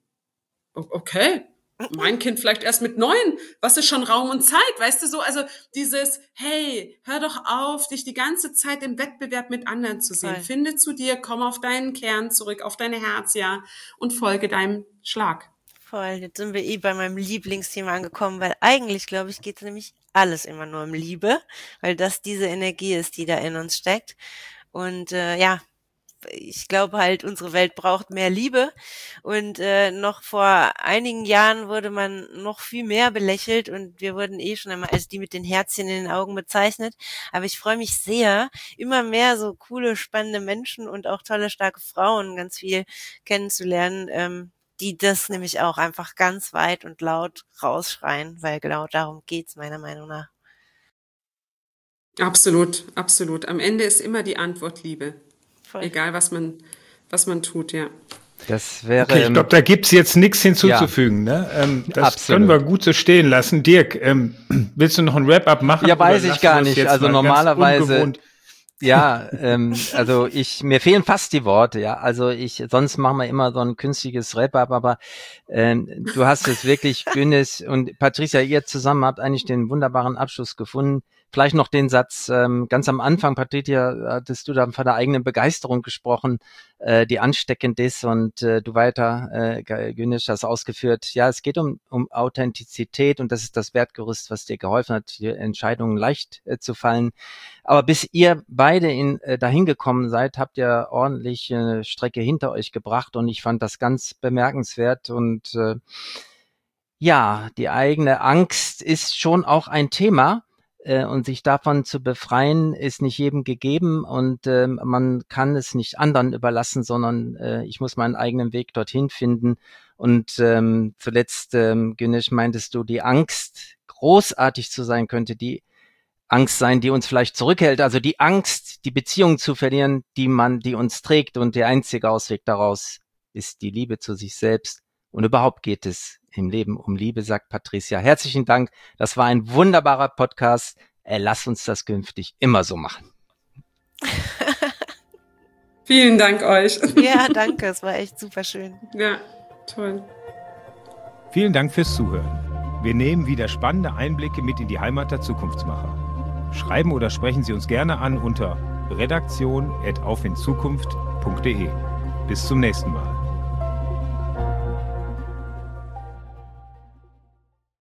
Okay. Mein Kind vielleicht erst mit 9. Was ist schon Raum und Zeit? Weißt du so? Also dieses, hey, hör doch auf, dich die ganze Zeit im Wettbewerb mit anderen zu sehen. Voll. Finde zu dir, komm auf deinen Kern zurück, auf deine Herz, ja, und folge deinem Schlag. Voll, jetzt sind wir bei meinem Lieblingsthema angekommen, weil eigentlich, glaube ich, geht es nämlich alles immer nur um Liebe, weil das diese Energie ist, die da in uns steckt. Und ja, ich glaube halt, unsere Welt braucht mehr Liebe und noch vor einigen Jahren wurde man noch viel mehr belächelt und wir wurden schon einmal als die mit den Herzchen in den Augen bezeichnet, aber ich freue mich sehr, immer mehr so coole, spannende Menschen und auch tolle, starke Frauen ganz viel kennenzulernen, die das nämlich auch einfach ganz weit und laut rausschreien, weil genau darum geht's meiner Meinung nach. Absolut, absolut. Am Ende ist immer die Antwort Liebe. Voll. Egal, was man tut, ja. Das wäre. Okay, ich glaube, da gibt's jetzt nichts hinzuzufügen. Ja. Ne? Das Absolut. können wir gut so stehen lassen. Dirk, willst du noch ein Wrap-up machen? Ja, weiß ich gar nicht. Also normalerweise. Ja, also mir fehlen fast die Worte, ja. Also sonst machen wir immer so ein künstliches Wrap-up, aber du hast es wirklich, Günnis und Patricia, ihr zusammen habt eigentlich den wunderbaren Abschluss gefunden. Vielleicht noch den Satz, ganz am Anfang, Patricia, hattest du da von der eigenen Begeisterung gesprochen, die ansteckend ist und du weiter, Günnis, hast ausgeführt. Ja, es geht um Authentizität und das ist das Wertgerüst, was dir geholfen hat, die Entscheidungen leicht zu fallen. Aber bis ihr beide dahin gekommen seid, habt ihr ordentlich eine Strecke hinter euch gebracht und ich fand das ganz bemerkenswert und ja, die eigene Angst ist schon auch ein Thema. Und sich davon zu befreien, ist nicht jedem gegeben und man kann es nicht anderen überlassen, sondern ich muss meinen eigenen Weg dorthin finden. Und zuletzt, Günnis, meintest du, die Angst, großartig zu sein, könnte die Angst sein, die uns vielleicht zurückhält. Also die Angst, die Beziehung zu verlieren, die uns trägt. Und der einzige Ausweg daraus ist die Liebe zu sich selbst. Und überhaupt geht es im Leben um Liebe, sagt Patricia. Herzlichen Dank. Das war ein wunderbarer Podcast. Lass uns das künftig immer so machen. Vielen Dank euch. Ja, danke. Es war echt super schön. Ja, toll. Vielen Dank fürs Zuhören. Wir nehmen wieder spannende Einblicke mit in die Heimat der Zukunftsmacher. Schreiben oder sprechen Sie uns gerne an unter redaktion@aufinzukunft.de. Bis zum nächsten Mal.